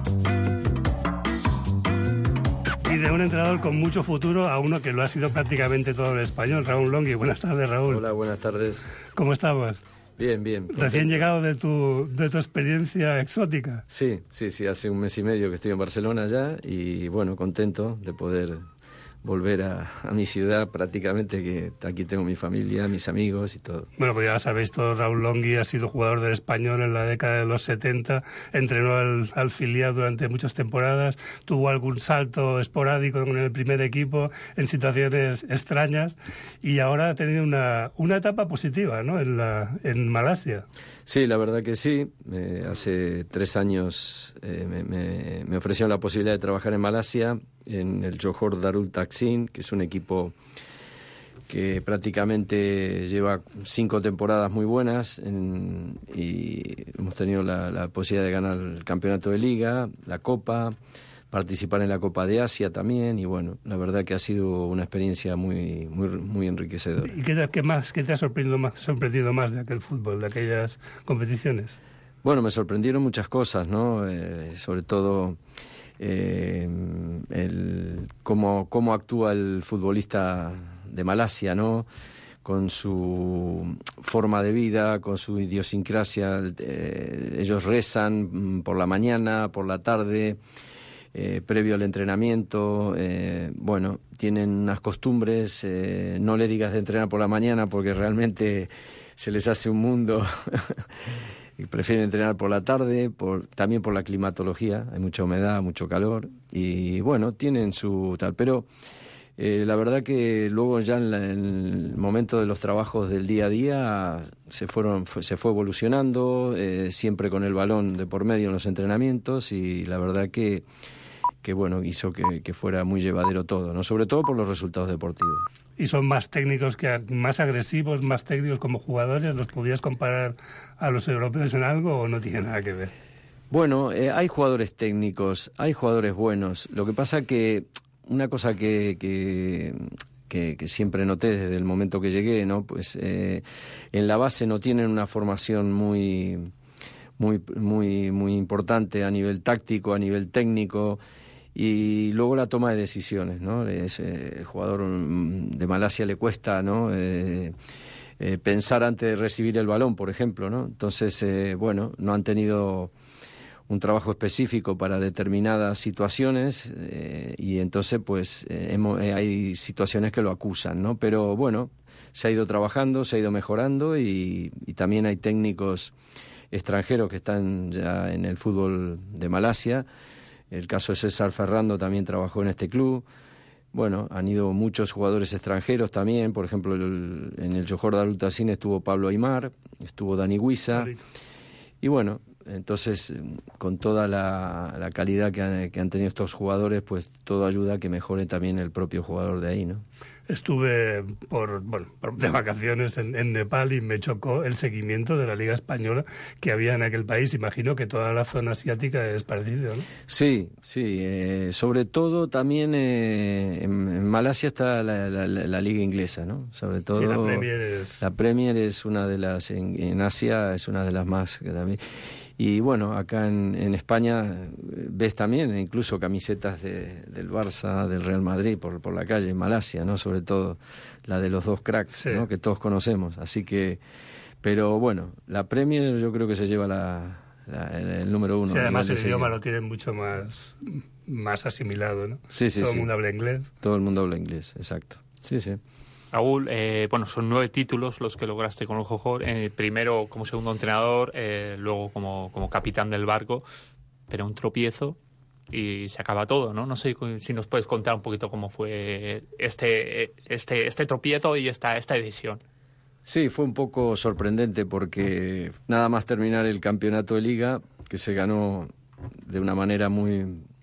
S4: Y de un entrenador con mucho futuro a uno que lo ha sido prácticamente todo el español, Raúl Longhi. Buenas tardes, Raúl.
S9: Hola, buenas tardes.
S4: ¿Cómo estamos?
S9: Bien, bien.
S4: Recién llegado de tu, de tu experiencia exótica.
S9: Sí, sí, sí, hace un mes y medio que estoy en Barcelona ya, y bueno, contento de poder volver a, a mi ciudad prácticamente, que aquí tengo mi familia, mis amigos y todo.
S4: Bueno, pues ya sabéis todos, Raúl Longhi ha sido jugador del Español en la década de los setenta, entrenó al, al filial durante muchas temporadas, tuvo algún salto esporádico con el primer equipo en situaciones extrañas, y ahora ha tenido una, una etapa positiva, ¿no?, en, la, en Malasia.
S9: Sí, la verdad que sí. Eh, hace tres años eh, me, me, me ofrecieron la posibilidad de trabajar en Malasia, en el Johor Darul Taksin, que es un equipo que prácticamente lleva cinco temporadas muy buenas, en, y hemos tenido la, la posibilidad de ganar el campeonato de liga, la Copa, participar en la Copa de Asia también, y bueno, la verdad que ha sido una experiencia muy muy muy enriquecedora.
S4: ¿Y qué, qué más, qué te ha sorprendido más, sorprendido más de aquel fútbol, de aquellas competiciones?
S9: Bueno, me sorprendieron muchas cosas, ¿no? Eh, sobre todo eh, el cómo cómo actúa el futbolista de Malasia, ¿no?, con su forma de vida, con su idiosincrasia. Eh, ellos rezan por la mañana, por la tarde, Eh, previo al entrenamiento. Eh, bueno, tienen unas costumbres, eh, no le digas de entrenar por la mañana porque realmente se les hace un mundo y prefieren entrenar por la tarde, por, también por la climatología, hay mucha humedad, mucho calor, y bueno, tienen su tal, pero Eh, la verdad que luego ya en, la, en el momento de los trabajos del día a día se fueron fue, se fue evolucionando, eh, siempre con el balón de por medio en los entrenamientos, y la verdad que, que bueno, hizo que, que fuera muy llevadero todo, ¿no? Sobre todo por los resultados deportivos.
S4: ¿Y son más técnicos, que más agresivos, más técnicos como jugadores? ¿Los podías comparar a los europeos en algo o no tiene nada que ver?
S9: Bueno, eh, hay jugadores técnicos, hay jugadores buenos. Lo que pasa que una cosa que, que, que, que siempre noté desde el momento que llegué, ¿no? Pues eh, en la base no tienen una formación muy, muy, muy, muy importante a nivel táctico, a nivel técnico, y luego la toma de decisiones, ¿no? Es, eh, el jugador de Malasia le cuesta, ¿no? Eh, eh, pensar antes de recibir el balón, por ejemplo, ¿no? Entonces, eh, bueno, no han tenido un trabajo específico para determinadas situaciones, eh, y entonces pues eh, hemos, eh, hay situaciones que lo acusan, ¿no? Pero bueno, se ha ido trabajando, se ha ido mejorando, y, y también hay técnicos extranjeros que están ya en el fútbol de Malasia. El caso de César Ferrando también trabajó en este club. Bueno, han ido muchos jugadores extranjeros también, por ejemplo el, en el Johor Darul Ta'zim estuvo Pablo Aimar, estuvo Dani Guisa, y bueno, entonces, con toda la, la calidad que han, que han tenido estos jugadores, pues todo ayuda a que mejore también el propio jugador de ahí, ¿no?
S4: Estuve por, bueno, por de vacaciones en, en Nepal y me chocó el seguimiento de la Liga Española que había en aquel país. Imagino que toda la zona asiática es parecido, ¿no?
S9: Sí, sí. Eh, sobre todo también eh, en, en Malasia está la, la, la Liga Inglesa, ¿no? Sobre todo
S4: sí, la Premier es...
S9: La Premier es una de las, en, en Asia es una de las más que también... Y bueno, acá en, en España ves también incluso camisetas de, del Barça, del Real Madrid por, por la calle en Malasia, ¿no? Sobre todo la de los dos cracks, sí, ¿no? Que todos conocemos. Así que, pero bueno, la Premier yo creo que se lleva la, la, el, el número uno.
S4: Sí, además el idioma lo tienen mucho más, más asimilado, ¿no?
S9: Sí, sí,
S4: Todo
S9: sí.
S4: el mundo habla inglés.
S9: Todo el mundo habla inglés, exacto. Sí, sí.
S5: Raúl, eh, bueno, son nueve títulos los que lograste con el Johor. Eh, primero como segundo entrenador, eh, luego como, como capitán del barco, pero un tropiezo y se acaba todo, ¿no? No sé si nos puedes contar un poquito cómo fue este este este tropiezo y esta esta edición.
S9: Sí, fue un poco sorprendente porque nada más terminar el campeonato de liga, que se ganó de una manera muy...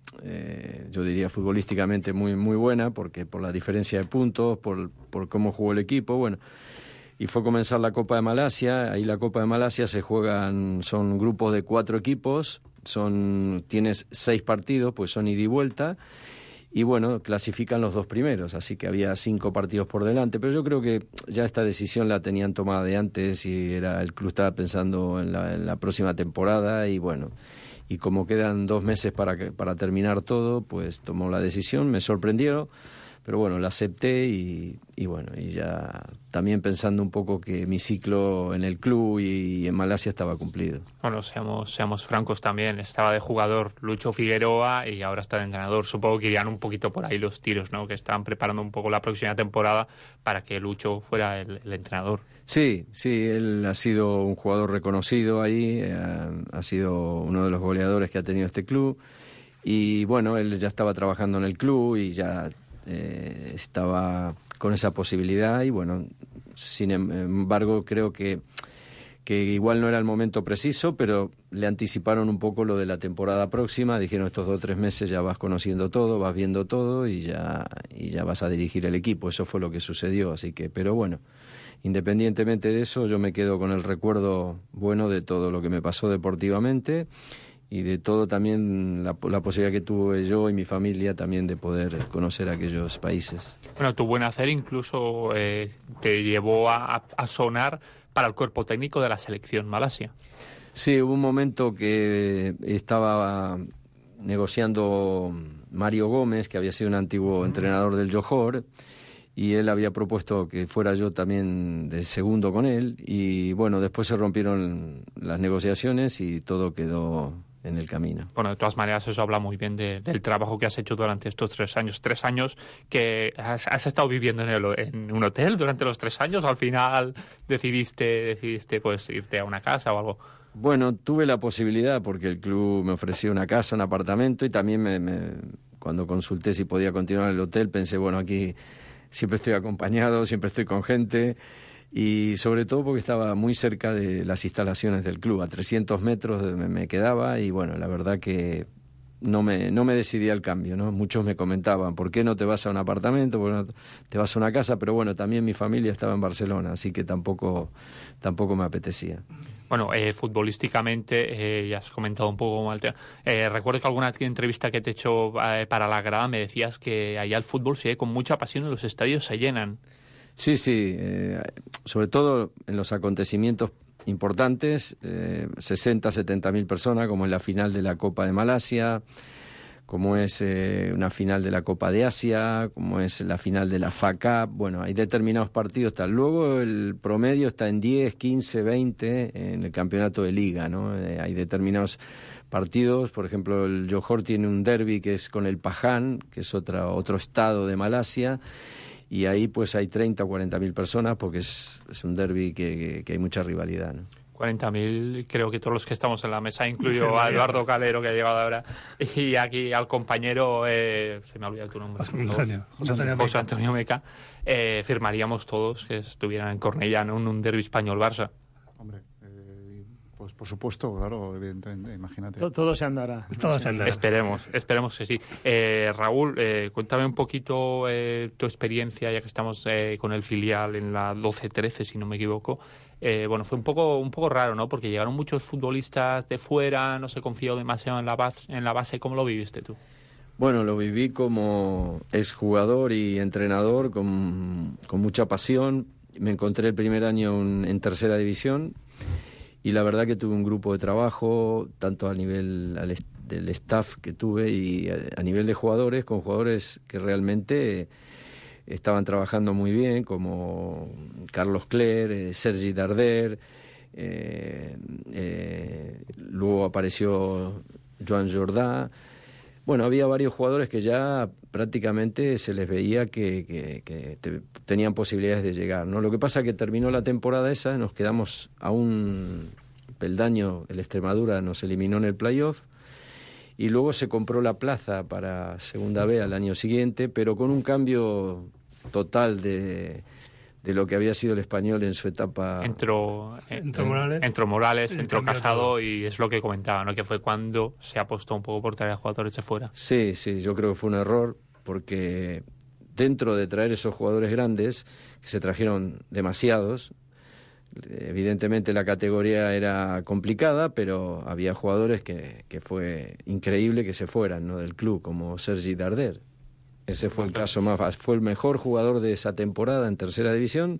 S9: Eh, yo diría futbolísticamente muy muy buena, porque por la diferencia de puntos, por, por cómo jugó el equipo, bueno, y fue comenzar la Copa de Malasia. Ahí la Copa de Malasia se juegan, son grupos de cuatro equipos, son tienes seis partidos, pues son ida y vuelta, y bueno, clasifican los dos primeros, así que había cinco partidos por delante, pero yo creo que ya esta decisión la tenían tomada de antes, y era el club estaba pensando en la, en la próxima temporada, y bueno, y como quedan dos meses para que, para terminar todo, pues tomó la decisión. Me sorprendió, pero bueno, la acepté, y, y bueno, y ya también pensando un poco que mi ciclo en el club y, y en Malasia estaba cumplido.
S5: Bueno, seamos, seamos francos también, estaba de jugador Lucho Figueroa y ahora está de entrenador. Supongo que irían un poquito por ahí los tiros, ¿no? Que estaban preparando un poco la próxima temporada para que Lucho fuera el, el entrenador.
S9: Sí, sí, él ha sido un jugador reconocido ahí, eh, ha sido uno de los goleadores que ha tenido este club, y bueno, él ya estaba trabajando en el club y ya eh, estaba con esa posibilidad, y bueno, sin embargo creo que, que igual no era el momento preciso, pero le anticiparon un poco lo de la temporada próxima. Dijeron, estos dos o tres meses ya vas conociendo todo, vas viendo todo, y ya, y ya vas a dirigir el equipo. Eso fue lo que sucedió, así que, pero bueno, independientemente de eso, yo me quedo con el recuerdo bueno de todo lo que me pasó deportivamente, y de todo también la, la posibilidad que tuve yo y mi familia también de poder conocer aquellos países.
S5: Bueno, tu buen hacer incluso eh, te llevó a, a sonar para el cuerpo técnico de la selección Malasia.
S9: Sí, hubo un momento que estaba negociando Mario Gómez, que había sido un antiguo entrenador del Johor, y él había propuesto que fuera yo también de segundo con él, y bueno, después se rompieron las negociaciones y todo quedó en el camino.
S5: Bueno, de todas maneras eso habla muy bien de, del trabajo que has hecho durante estos tres años. Tres años que has, has estado viviendo en, el, en un hotel durante los tres años. Al final decidiste, decidiste pues irte a una casa o algo.
S9: Bueno, tuve la posibilidad porque el club me ofreció una casa, un apartamento, y también me, me cuando consulté si podía continuar en el hotel, pensé, bueno, aquí siempre estoy acompañado, siempre estoy con gente, y sobre todo porque estaba muy cerca de las instalaciones del club, a trescientos metros me, me quedaba, y bueno, la verdad que no me, no me decidí al cambio, ¿no? Muchos me comentaban, ¿por qué no te vas a un apartamento? ¿Por qué no te vas a una casa? Pero bueno, también mi familia estaba en Barcelona, así que tampoco, tampoco me apetecía.
S5: Bueno, eh, futbolísticamente, eh, ya has comentado un poco mal tema. Eh, recuerdo que alguna entrevista que te he hecho eh, para La Grada me decías que allá el fútbol se ve con mucha pasión y los estadios se llenan.
S9: Sí, sí, eh, sobre todo en los acontecimientos importantes, eh, sesenta, setenta mil personas, como es la final de la Copa de Malasia, como es eh, una final de la Copa de Asia, como es la final de la F A Cup. Bueno, hay determinados partidos. Tal. Luego el promedio está en diez, quince, veinte en el campeonato de liga, ¿no? Eh, hay determinados partidos, por ejemplo, el Johor tiene un derbi que es con el Pahang, que es otra, otro estado de Malasia, y ahí pues hay treinta o cuarenta mil personas porque es, es un derbi que, que, que hay mucha rivalidad, ¿no?
S5: cuarenta mil, creo que todos los que estamos en la mesa, incluyo a Eduardo Calero, que ha llegado ahora, y aquí al compañero, eh, se me ha olvidado tu nombre,
S4: José Antonio, José Antonio
S5: José Antonio Meca, eh, firmaríamos todos que estuvieran en Cornellà, ¿no? en un derbi español-Barça.
S10: Hombre, eh, pues por supuesto, claro, evidentemente, imagínate.
S11: Todo, todo se andará.
S4: Todo se andará.
S5: Esperemos, esperemos que sí. Eh, Raúl, eh, cuéntame un poquito eh, tu experiencia, ya que estamos eh, con el filial en la doce trece, si no me equivoco. Eh, bueno, fue un poco un poco raro, ¿no? Porque llegaron muchos futbolistas de fuera, no se confió demasiado en la base. En la base. ¿Cómo lo viviste tú?
S9: Bueno, lo viví como exjugador y entrenador con, con mucha pasión. Me encontré el primer año en, en tercera división y la verdad que tuve un grupo de trabajo, tanto a nivel al, del staff que tuve y a, a nivel de jugadores, con jugadores que realmente estaban trabajando muy bien, como Carlos Cler, eh, Sergi Darder, eh, eh, luego apareció Joan Jordà. Bueno, había varios jugadores que ya prácticamente se les veía que, que, que te, tenían posibilidades de llegar, ¿no? Lo que pasa es que terminó la temporada esa, nos quedamos a un peldaño, el Extremadura nos eliminó en el playoff, y luego se compró la plaza para Segunda B al año siguiente, pero con un cambio total de, de lo que había sido el Español en su etapa.
S5: Entró, eh,
S4: entró Morales,
S5: entró, Morales, entró Casado
S4: todo.
S5: Y es lo que comentaba, ¿no? Que fue cuando se apostó un poco por traer a jugadores de fuera.
S9: Sí, sí, yo creo que fue un error porque dentro de traer esos jugadores grandes, que se trajeron demasiados, evidentemente la categoría era complicada, pero había jugadores que, que fue increíble que se fueran, ¿no? del club, como Sergi Darder. Ese fue el caso más, fue el mejor jugador de esa temporada en tercera división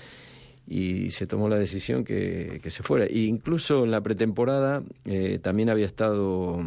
S9: y se tomó la decisión que, que se fuera. E incluso en la pretemporada eh, también había estado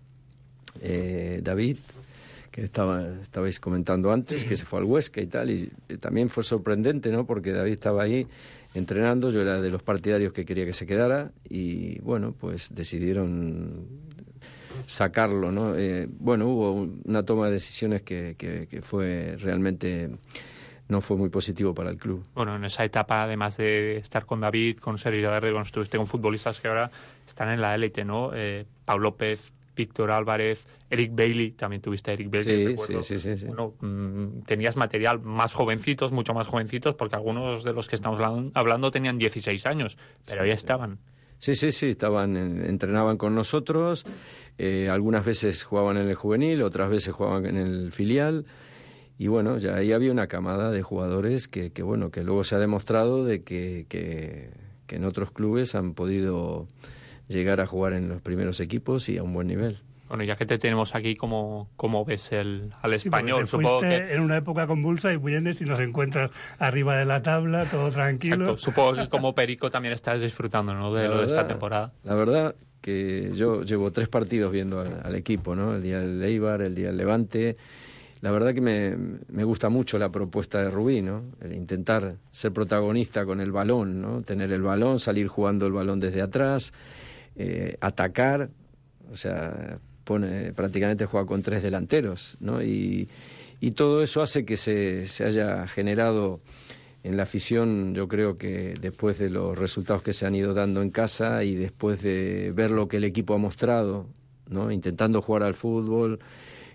S9: eh, David, que estaba estabais comentando antes, sí. que se fue al Huesca y tal, y eh, también fue sorprendente, ¿no? Porque David estaba ahí entrenando, yo era de los partidarios que quería que se quedara y bueno, pues decidieron sacarlo, ¿no? Eh, bueno, hubo una toma de decisiones que, que, que fue realmente no fue muy positivo para el club.
S5: Bueno, en esa etapa, además de estar con David, con Sergio Darder, con estuviste con futbolistas que ahora están en la élite, ¿no? Eh, Pau López, Víctor Álvarez, Eric Bailey, también tuviste a Eric Bailey.
S9: Sí, sí, sí, sí, sí.
S5: Bueno, mmm, tenías material más jovencitos, mucho más jovencitos, porque algunos de los que estamos hablando tenían dieciséis años, pero sí, ya estaban.
S9: Sí, sí, sí, estaban, entrenaban con nosotros, eh, algunas veces jugaban en el juvenil, otras veces jugaban en el filial, y bueno, ya ahí había una camada de jugadores que, que bueno, que luego se ha demostrado de que, que, que en otros clubes han podido llegar a jugar en los primeros equipos y a un buen nivel.
S5: Bueno, ya que te tenemos aquí, ¿cómo, cómo ves el, al
S4: sí,
S5: español?
S4: Te Supongo
S5: que
S4: en una época convulsa y vienes y nos encuentras arriba de la tabla, todo tranquilo.
S5: Exacto. Supongo que como Perico también estás disfrutando, ¿no? de la lo verdad, de esta temporada.
S9: La verdad que yo llevo tres partidos viendo al, al equipo, ¿no? El día del Eibar, el día del Levante. La verdad que me, me gusta mucho la propuesta de Rubí, ¿no? El intentar ser protagonista con el balón, ¿no? Tener el balón, salir jugando el balón desde atrás, eh, atacar, o sea, pone prácticamente juega con tres delanteros, ¿no? Y, y todo eso hace que se, se haya generado en la afición, yo creo que después de los resultados que se han ido dando en casa y después de ver lo que el equipo ha mostrado, ¿no? Intentando jugar al fútbol,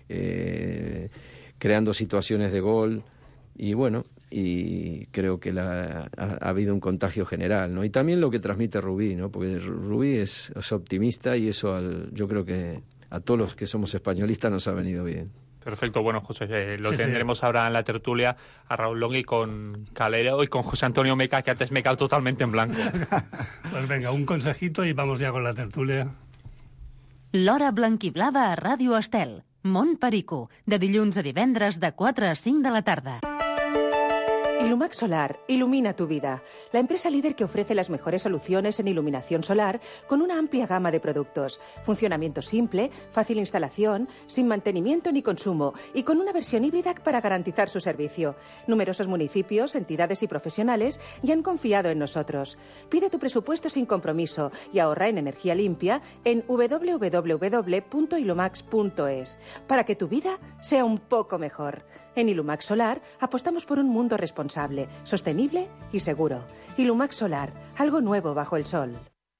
S9: eh, creando situaciones de gol, y bueno, y creo que la, ha, ha habido un contagio general, ¿no? Y también lo que transmite Rubí, ¿no? Porque Rubí es, es optimista, y eso al, yo creo que a todos los que somos españolistas nos ha venido bien.
S5: Perfecto, bueno, José, eh, lo
S4: Sí,
S5: tendremos
S4: sí.
S5: ahora en la tertulia a Raúl Longhi con Calero y con José Antonio Meca, que antes me he quedado totalmente en blanco.
S4: Pues venga, un consejito y vamos ya con la tertulia.
S3: L'Hora Blanquiblava a Ràdio Estel. Mont Perico, de dilluns a divendres de quatre a cinc de la tarda.
S7: Ilumax Solar ilumina tu vida. La empresa líder que ofrece las mejores soluciones en iluminación solar con una amplia gama de productos. Funcionamiento simple, fácil instalación, sin mantenimiento ni consumo y con una versión híbrida para garantizar su servicio. Numerosos municipios, entidades y profesionales ya han confiado en nosotros. Pide tu presupuesto sin compromiso y ahorra en energía limpia en doble u doble u doble u punto ilumax punto es para que tu vida sea un poco mejor. En Ilumax Solar apostamos por un mundo responsable, sostenible y seguro. Ilumax Solar, algo nuevo bajo el sol.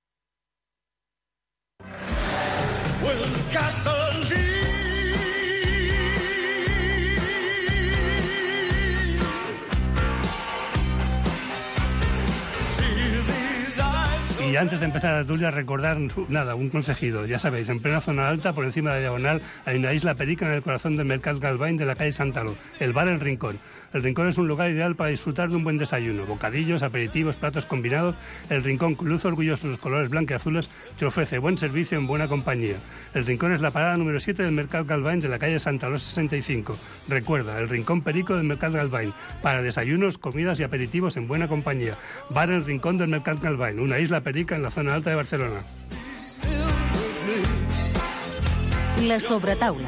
S4: Y antes de empezar la tertulia, recordar, nada, un consejito. Ya sabéis, en plena zona alta, por encima de la diagonal, hay una isla Perica en el corazón del Mercat Galvain de la calle Santaló, el bar El Rincón. El Rincón es un lugar ideal para disfrutar de un buen desayuno. Bocadillos, aperitivos, platos combinados. El Rincón, con luz orgulloso de los colores blancos y azules, te ofrece buen servicio en buena compañía. El Rincón es la parada número siete del Mercat Galvain de la calle Santaló sesenta y cinco. Recuerda, el Rincón Perico del Mercat Galvain, para desayunos, comidas y aperitivos en buena compañía. Bar El Rincón del Mercat Galvain, una isla Perica en la zona alta de Barcelona.
S3: La sobretaula.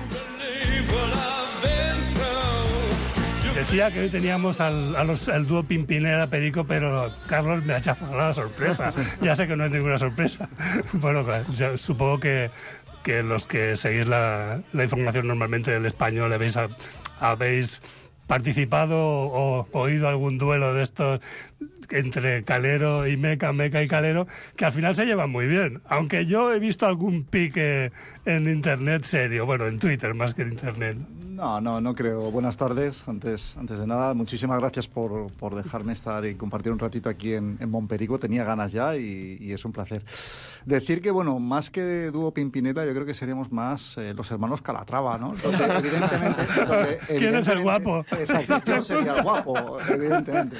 S4: Decía que hoy teníamos al, a los, al dúo Pimpinela Perico, pero Carlos me ha chafado la sorpresa. Ya sé que no es ninguna sorpresa. Bueno, yo supongo que, que los que seguís la, la información normalmente del español habéis, habéis participado o oído algún duelo de estos entre Calero y Meca, Meca y Calero, que al final se llevan muy bien. Aunque yo he visto algún pique en internet serio, bueno, en Twitter más que en internet.
S10: No, no, no creo. Buenas tardes. Antes, antes de nada, muchísimas gracias por, por dejarme estar y compartir un ratito aquí en, en Montperico. Tenía ganas ya y, y es un placer. Decir que, bueno, más que dúo Pimpinela, yo creo que seríamos más eh, los hermanos Calatrava, ¿no? Donde, evidentemente, donde,
S4: ¿quién es el guapo?
S10: Exacto, yo sería el guapo, evidentemente.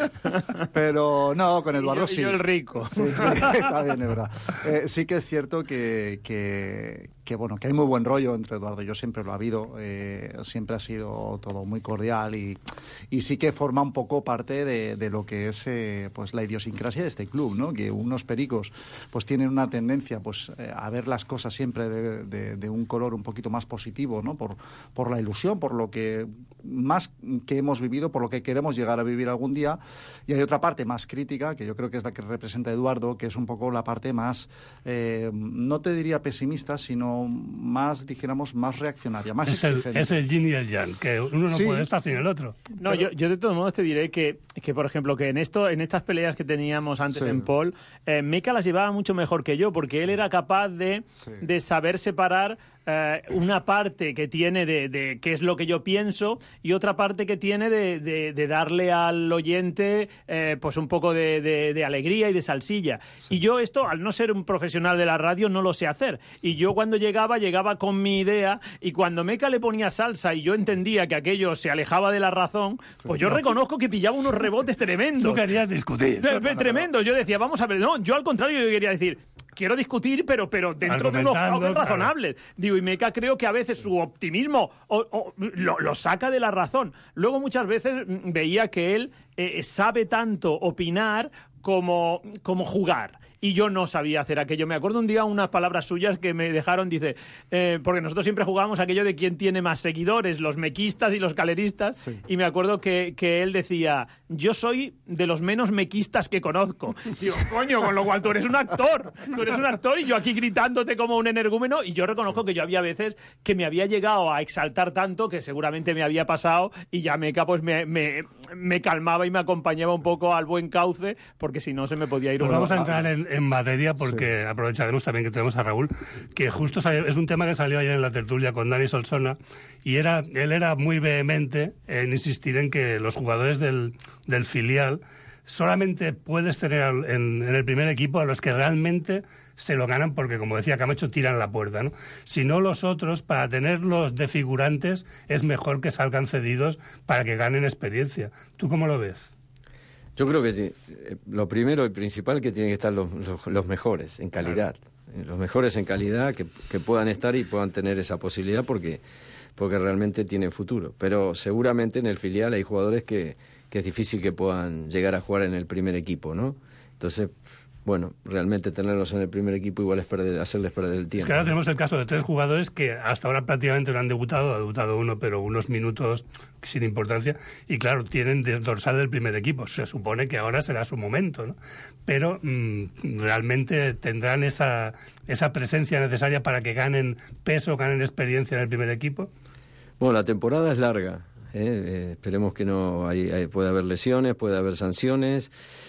S10: Pero no, con Eduardo
S11: y yo,
S10: sí.
S11: Y yo el rico.
S10: Sí, sí, está bien, es verdad. Eh, sí que es cierto que, que, que, bueno, que hay muy buen rollo entre Eduardo y yo, siempre lo ha habido, eh, siempre ha sido todo muy cordial y, y sí que forma un poco parte de, de lo que es eh, pues la idiosincrasia de este club, ¿no? Que unos pericos pues tienen una tendencia pues eh, a ver las cosas siempre de, de, de un color un poquito más positivo, ¿no? Por, por la ilusión, por lo que más que hemos vivido, por lo que queremos llegar a vivir algún día, y hay otra parte más crítica, que yo creo que es la que representa Eduardo, que es un poco la parte más, eh, no te diría pesimista, sino más, dijéramos, más reaccionaria, más
S4: es
S10: exigente.
S4: El, es el yin y el yang, que uno no sí. puede estar sin el otro.
S11: No, Pero... yo, yo de todos modos te diré que, que por ejemplo, que en esto, en estas peleas que teníamos antes sí. en Paul, eh, Meca las llevaba mucho mejor que yo, porque él era capaz de, sí. de saber separar Uh, una parte que tiene de, de qué es lo que yo pienso y otra parte que tiene de, de, de darle al oyente eh, pues un poco de, de, de alegría y de salsilla. Sí. Y yo esto, al no ser un profesional de la radio, no lo sé hacer. Y yo cuando llegaba, llegaba con mi idea, y cuando Meca le ponía salsa y yo entendía que aquello se alejaba de la razón, sí, pues yo no. reconozco que pillaba unos rebotes tremendos.
S4: Tú querías discutir.
S11: No, no, Tremendo. No. Yo decía, vamos a ver, no, yo al contrario, yo quería decir, quiero discutir, pero, pero dentro de unos cauces claro. razonables. Digo, y Meca creo que a veces su optimismo o, o, lo, lo saca de la razón. Luego muchas veces veía que él eh, sabe tanto opinar como, como jugar. Y yo no sabía hacer aquello. Me acuerdo un día unas palabras suyas que me dejaron, dice, eh, porque nosotros siempre jugábamos aquello de quién tiene más seguidores, los mequistas y los caleristas, sí. y me acuerdo que, que él decía, yo soy de los menos mequistas que conozco. Digo, coño, con lo cual tú eres un actor, tú eres un actor y yo aquí gritándote como un energúmeno, y yo reconozco sí. que yo había veces que me había llegado a exaltar tanto que seguramente me había pasado, y ya Meca pues me, me, me calmaba y me acompañaba un poco al buen cauce, porque si no se me podía ir
S4: pues
S11: uno.
S4: Vamos a entrar en en materia porque sí. Aprovecharemos también que tenemos a Raúl, que justo salió, es un tema que salió ayer en la tertulia con Dani Solsona, y era él era muy vehemente en insistir en que los jugadores del, del filial solamente puedes tener en, en el primer equipo a los que realmente se lo ganan porque, como decía Camacho, tiran la puerta, ¿no? Si no, los otros, para tenerlos de figurantes, es mejor que salgan cedidos para que ganen experiencia. ¿Tú cómo lo ves?
S9: Yo creo que eh, lo primero y principal que tienen que estar los, los, los mejores en calidad. Claro. Los mejores en calidad que, que puedan estar y puedan tener esa posibilidad porque, porque realmente tienen futuro. Pero seguramente en el filial hay jugadores que, que es difícil que puedan llegar a jugar en el primer equipo, ¿no? Entonces, bueno, realmente tenerlos en el primer equipo igual es perder, hacerles perder el tiempo.
S4: Es que ahora tenemos el caso de tres jugadores que hasta ahora prácticamente no han debutado, ha debutado uno, pero unos minutos sin importancia, y claro, tienen de dorsal del primer equipo. Se supone que ahora será su momento, ¿no? Pero mmm, realmente tendrán esa, esa presencia necesaria para que ganen peso, ganen experiencia en el primer equipo.
S9: Bueno, la temporada es larga, ¿eh? Eh, esperemos que no hay, hay, puede haber lesiones, puede haber sanciones.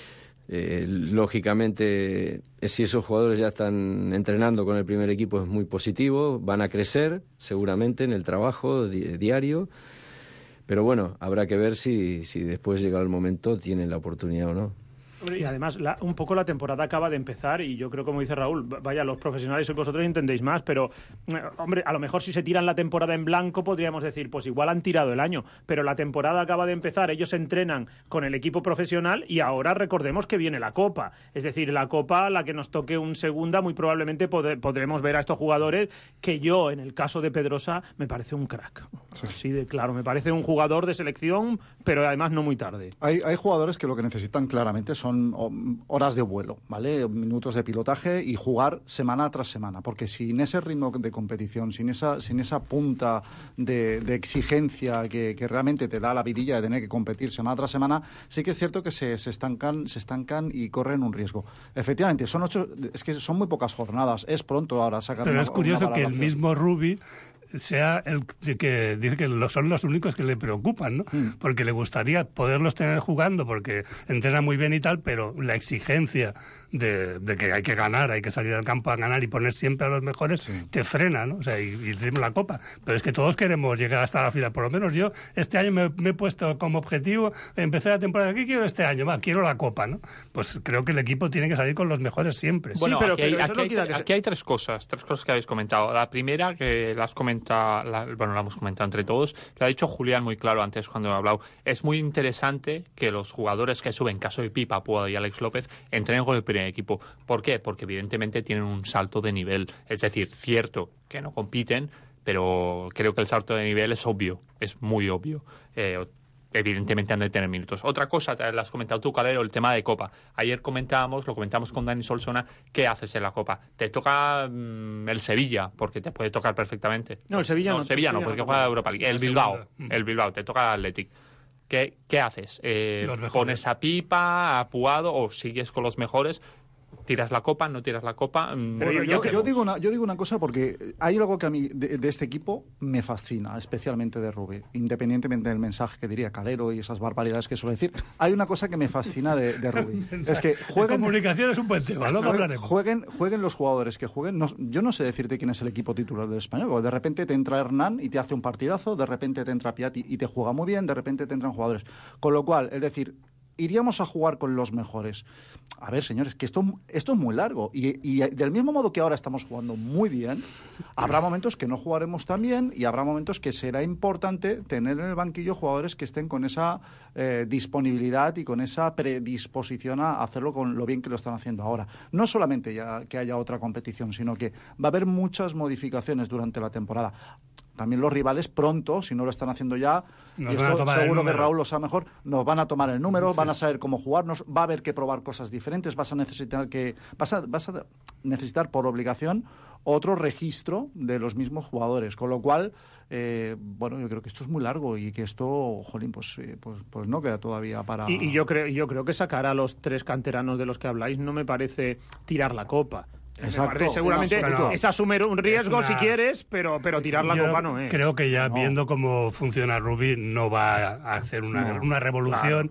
S9: Eh, lógicamente, si esos jugadores ya están entrenando con el primer equipo es muy positivo, van a crecer seguramente en el trabajo di- diario, pero bueno, habrá que ver si, si después llega el momento tienen la oportunidad o no.
S11: Y además, la, un poco la temporada acaba de empezar y yo creo, como dice Raúl, vaya, los profesionales sois vosotros y entendéis más, pero, eh, hombre, a lo mejor si se tiran la temporada en blanco podríamos decir, pues igual han tirado el año, pero la temporada acaba de empezar, ellos entrenan con el equipo profesional y ahora recordemos que viene la Copa, es decir, la Copa, la que nos toque un segunda, muy probablemente pod- podremos ver a estos jugadores que yo, en el caso de Pedrosa, me parece un crack. Sí. Así de claro, me parece un jugador de selección, pero además no muy tarde.
S10: Hay, hay jugadores que lo que necesitan claramente son horas de vuelo, ¿vale? Minutos de pilotaje y jugar semana tras semana, porque sin ese ritmo de competición, sin esa, sin esa punta de, de exigencia que, que realmente te da la vidilla de tener que competir semana tras semana, sí que es cierto que se, se estancan, se estancan y corren un riesgo. Efectivamente, son ocho, es que son muy pocas jornadas, es pronto ahora sacar.
S4: Pero
S10: una,
S4: es curioso
S10: una
S4: que el mismo Rubi sea el que dice que son los únicos que le preocupan, ¿no? Mm. Porque le gustaría poderlos tener jugando porque entrena muy bien y tal, pero la exigencia de, de que hay que ganar, hay que salir al campo a ganar y poner siempre a los mejores, sí. te frena, ¿no? O sea, y, y decimos la Copa. Pero es que todos queremos llegar hasta la final. Por lo menos yo este año me, me he puesto como objetivo, empecé la temporada aquí, quiero este año, va, quiero la Copa, ¿no? Pues creo que el equipo tiene que salir con los mejores siempre.
S5: Bueno,
S11: sí, pero,
S5: aquí, hay,
S11: pero
S5: aquí, hay, aquí, hay, aquí hay tres cosas, tres cosas que habéis comentado. La primera, que las comenta La, bueno, la hemos comentado entre todos, lo ha dicho Julián muy claro antes cuando ha hablado. Es muy interesante que los jugadores que suben, caso de Pipa, Puado y Alex López, entrenen con el primer equipo. ¿Por qué? Porque evidentemente tienen un salto de nivel. Es decir, cierto que no compiten, pero creo que el salto de nivel es obvio, es muy obvio. Eh, evidentemente han de tener minutos. Otra cosa, la has comentado tú, Calero, el tema de Copa. Ayer comentábamos, lo comentamos con Dani Solsona, ¿qué haces en la Copa? Te toca mmm, el Sevilla, porque te puede tocar perfectamente.
S11: No, el Sevilla no.
S5: no el Sevilla no, porque no, juega Europa League. El Bilbao, el Bilbao, te toca el Athletic. ¿Qué, qué haces? Eh, ¿Pones a Pipa, a Puado o sigues con los mejores? ¿Tiras la copa? ¿No tiras la copa?
S10: Bueno, yo, yo, digo una, yo digo una cosa porque hay algo que a mí de, de este equipo me fascina, especialmente de Rubí, independientemente del mensaje que diría Calero y esas barbaridades que suele decir. Hay una cosa que me fascina de, de Rubí. Es que jueguen...
S4: La comunicación es un buen tema, ¿no?
S10: Jueguen, jueguen, jueguen los jugadores que jueguen. No, yo no sé decirte quién es el equipo titular del Español. De repente te entra Hernán y te hace un partidazo, de repente te entra Piatti y te juega muy bien, de repente te entran jugadores. Con lo cual, es decir... iríamos a jugar con los mejores. A ver, señores, que esto, esto es muy largo. Y, y del mismo modo que ahora estamos jugando muy bien, habrá momentos que no jugaremos tan bien y habrá momentos que será importante tener en el banquillo jugadores que estén con esa eh, disponibilidad y con esa predisposición a hacerlo con lo bien que lo están haciendo ahora. No solamente ya que haya otra competición, sino que va a haber muchas modificaciones durante la temporada. También los rivales pronto, si no lo están haciendo ya, y esto seguro que Raúl lo sabe mejor, nos van a tomar el número, sí, van a saber cómo jugarnos, va a haber que probar cosas diferentes, vas a necesitar que vas a, vas a necesitar por obligación otro registro de los mismos jugadores, con lo cual eh, bueno, yo creo que esto es muy largo y que esto, jolín, pues eh, pues, pues no queda todavía para...
S11: Y, y yo creo yo creo que sacar a los tres canteranos de los que habláis no me parece tirar la copa.
S10: Exacto,
S11: seguramente
S10: no,
S11: es asumir un riesgo una... si quieres, pero pero tirar la
S4: Yo
S11: copa no es.
S4: Creo que ya
S10: no.
S4: viendo cómo funciona Rubí no va a hacer una,
S10: no,
S4: una revolución.
S10: Claro.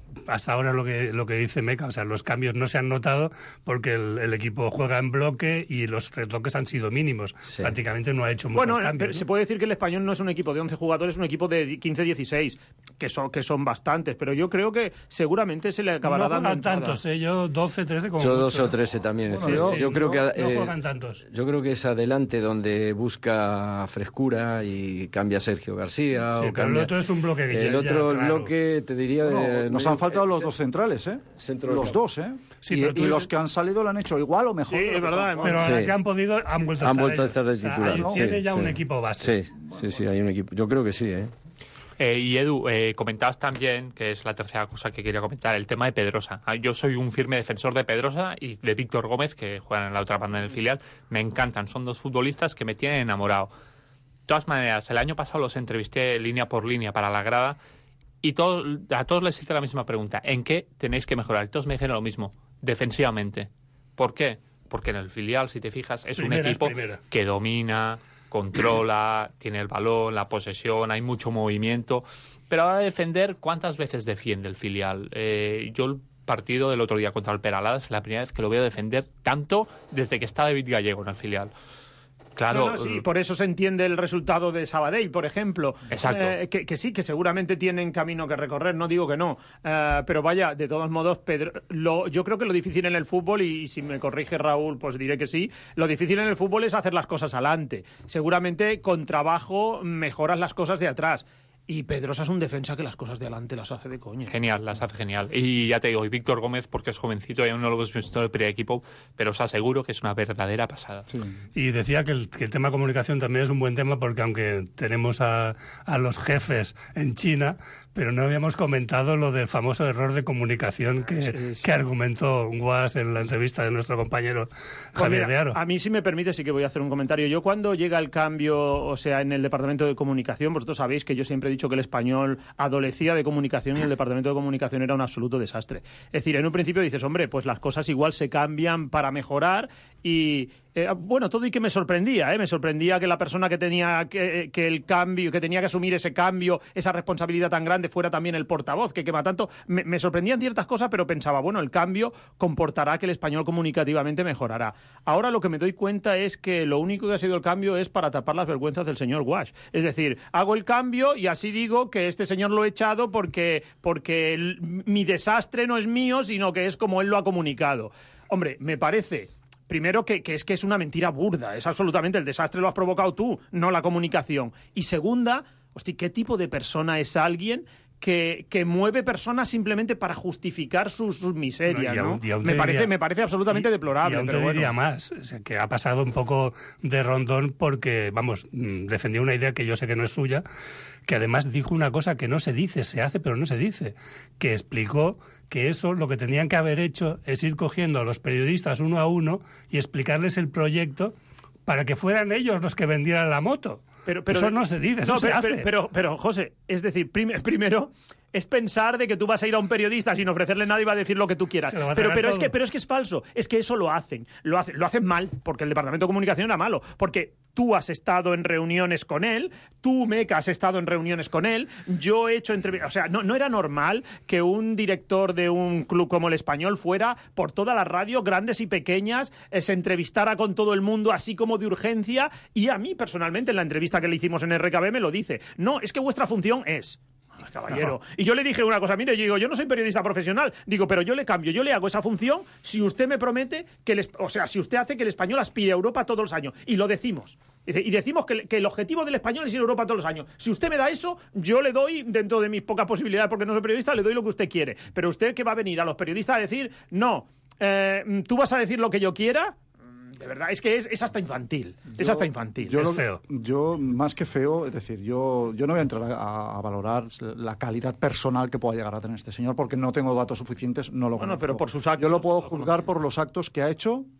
S4: hasta ahora lo que lo que dice Meca, o sea, los cambios no se han notado porque el, el equipo juega en bloque y los retoques han sido mínimos. Sí. Prácticamente no ha hecho muchos
S11: bueno,
S4: cambios.
S11: Bueno,
S4: ¿no?
S11: Se puede decir que el Español no es un equipo de once jugadores, es un equipo de quince dieciséis, que son que son bastantes, pero yo creo que seguramente se le acabará
S4: no
S11: dando
S4: juegan tantos, ¿eh? Yo doce, trece como
S9: Yo
S4: mucho.
S9: doce o trece también.
S4: Bueno,
S9: sí,
S4: yo,
S9: yo creo
S4: no,
S9: que
S4: no
S9: eh,
S4: juegan tantos.
S9: Yo creo que es adelante donde busca frescura y cambia Sergio García.
S4: Sí,
S9: o
S4: pero
S9: cambia...
S4: el otro es un bloque que
S9: El
S4: ya,
S9: otro
S4: ya, claro.
S9: bloque, te diría... De...
S10: No, nos han faltado los dos centrales, ¿eh?
S9: Centro
S10: los dos, ¿eh?
S4: Sí,
S10: y,
S4: tú...
S10: y los que han salido lo han hecho igual o mejor.
S11: Sí, es verdad.
S4: Pero
S9: sí.
S4: ahora que han podido, han vuelto a
S9: han
S4: estar,
S9: vuelto a estar de titular.
S4: O sea,
S9: ¿no?
S4: tiene
S9: sí,
S4: ya
S9: sí.
S4: un equipo base.
S9: Sí, sí, sí, hay un equipo. Yo creo que sí, ¿eh?
S5: Eh, y Edu, eh, comentabas también, que es la tercera cosa que quería comentar, el tema de Pedrosa. Yo soy un firme defensor de Pedrosa y de Víctor Gómez, que juegan en la otra banda en el filial. Me encantan, son dos futbolistas que me tienen enamorado. De todas maneras, el año pasado los entrevisté línea por línea para la grada y todo, a todos les hice la misma pregunta. ¿En qué tenéis que mejorar? Y todos me dijeron lo mismo, defensivamente. ¿Por qué? Porque en el filial, si te fijas, es
S4: Primeras,
S5: un equipo
S4: primera.
S5: que domina, controla, tiene el balón, la posesión, hay mucho movimiento. Pero ahora defender, ¿cuántas veces defiende el filial? Eh, yo el partido del otro día contra el Peralada es la primera vez que lo veo defender tanto desde que está David Gallego en el filial. Claro,
S11: no, no, sí, por eso se entiende el resultado de Sabadell, por ejemplo.
S5: Exacto.
S11: Eh, que, que sí, que seguramente tienen camino que recorrer, no digo que no. Eh, pero vaya, de todos modos, Pedro, lo, yo creo que lo difícil en el fútbol, y, y si me corrige Raúl, pues diré que sí, lo difícil en el fútbol es hacer las cosas adelante. Seguramente con trabajo mejoras las cosas de atrás. Y Pedrosa es un defensa que las cosas de adelante las hace de coña.
S5: Genial, las hace genial. Y ya te digo, y Víctor Gómez, porque es jovencito, ya no lo hemos visto en el primer equipo, pero os aseguro que es una verdadera pasada.
S4: Sí. Y decía que el, que el tema comunicación también es un buen tema, porque aunque tenemos a, a los jefes en China, pero no habíamos comentado lo del famoso error de comunicación que, sí, sí. que argumentó Guas en la entrevista de nuestro compañero Javier
S11: pues mira,
S4: de Aro.
S11: A mí, si me permite, sí que voy a hacer un comentario. Yo, cuando llega el cambio, o sea, en el departamento de comunicación, vosotros sabéis que yo siempre he dicho que el Español adolecía de comunicación y el departamento de comunicación era un absoluto desastre. Es decir, en un principio dices, hombre, pues las cosas igual se cambian para mejorar y... Eh, bueno, todo y que me sorprendía, ¿eh? Me sorprendía que la persona que tenía que, que el cambio, que tenía que asumir ese cambio, esa responsabilidad tan grande, fuera también el portavoz, que quema tanto. Me, me sorprendían ciertas cosas, pero pensaba, bueno, el cambio comportará que el español comunicativamente mejorará. Ahora lo que me doy cuenta es que lo único que ha sido el cambio es para tapar las vergüenzas del señor Guasch. Es decir, hago el cambio y así digo que este señor lo he echado porque, porque el, mi desastre no es mío, sino que es como él lo ha comunicado. Hombre, me parece... Primero, que, que es que es una mentira burda. Es absolutamente, el desastre lo has provocado tú, no la comunicación. Y segunda, hostia, ¿qué tipo de persona es alguien que, que mueve personas simplemente para justificar sus, sus miserias?
S4: No,
S11: ¿no?
S4: y aún, y
S11: me,
S4: aún
S11: parece,
S4: diría,
S11: me parece absolutamente
S4: y,
S11: deplorable.
S4: Y aún
S11: pero
S4: te
S11: bueno.
S4: diría más, o sea, que ha pasado un poco de rondón porque, vamos, defendió una idea que yo sé que no es suya, que además dijo una cosa que no se dice, se hace pero no se dice, que explicó que eso lo que tenían que haber hecho es ir cogiendo a los periodistas uno a uno y explicarles el proyecto para que fueran ellos los que vendieran la moto.
S11: Pero, pero,
S4: eso no se dice, eso
S11: no,
S4: se
S11: pero,
S4: hace.
S11: Pero, pero, pero, José, es decir, prim primero... es pensar de que tú vas a ir a un periodista sin ofrecerle nada y va a decir lo que tú quieras. Pero, pero, es que, pero es que es falso. Es que eso lo hacen. Lo hacen, lo hacen mal, porque el Departamento de Comunicación era malo. Porque tú has estado en reuniones con él, tú, Meca, has estado en reuniones con él, yo he hecho entrevistas... O sea, no, no era normal que un director de un club como el Español fuera por toda la radio, grandes y pequeñas, eh, se entrevistara con todo el mundo así como de urgencia, y a mí, personalmente, en la entrevista que le hicimos en R K B me lo dice. No, es que vuestra función es... caballero. Y yo le dije una cosa, mire, yo digo, yo no soy periodista profesional, digo, pero yo le cambio, yo le hago esa función si usted me promete que, el, o sea, si usted hace que el español aspire a Europa todos los años, y lo decimos, y decimos que, que el objetivo del español es ir a Europa todos los años. Si usted me da eso, yo le doy, dentro de mis pocas posibilidades, porque no soy periodista, le doy lo que usted quiere. Pero usted que va a venir a los periodistas a decir, no, eh, tú vas a decir lo que yo quiera... De verdad, es que es, es hasta infantil. Yo, es hasta infantil.
S10: Yo
S11: es
S10: lo,
S11: feo.
S10: Yo, más que feo, es decir, yo, yo no voy a entrar a, a valorar la calidad personal que pueda llegar a tener este señor, porque no tengo datos suficientes, no lo
S11: Bueno,
S10: conozco.
S11: pero por sus actos...
S10: Yo lo puedo juzgar por los actos que ha hecho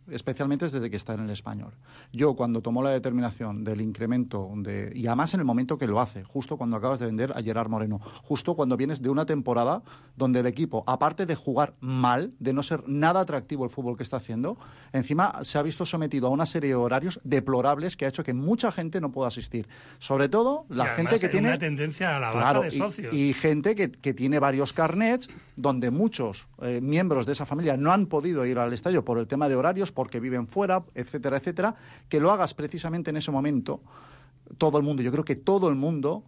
S10: especialmente desde que está en el Español. Yo, cuando tomó la determinación del incremento, de, y además en el momento que lo hace, justo cuando acabas de vender a Gerard Moreno, justo cuando vienes de una temporada donde el equipo, aparte de jugar mal, de no ser nada atractivo el fútbol que está haciendo, encima se ha visto sometido a una serie de horarios deplorables que ha hecho que mucha gente no pueda asistir. Sobre todo la gente que tiene...
S4: una tendencia a la baja
S10: claro,
S4: de socios.
S10: Y, y gente que, que tiene varios carnets, donde muchos eh, miembros de esa familia no han podido ir al estadio por el tema de horarios, porque viven fuera, etcétera, etcétera, que lo hagas precisamente en ese momento, todo el mundo, yo creo que todo el mundo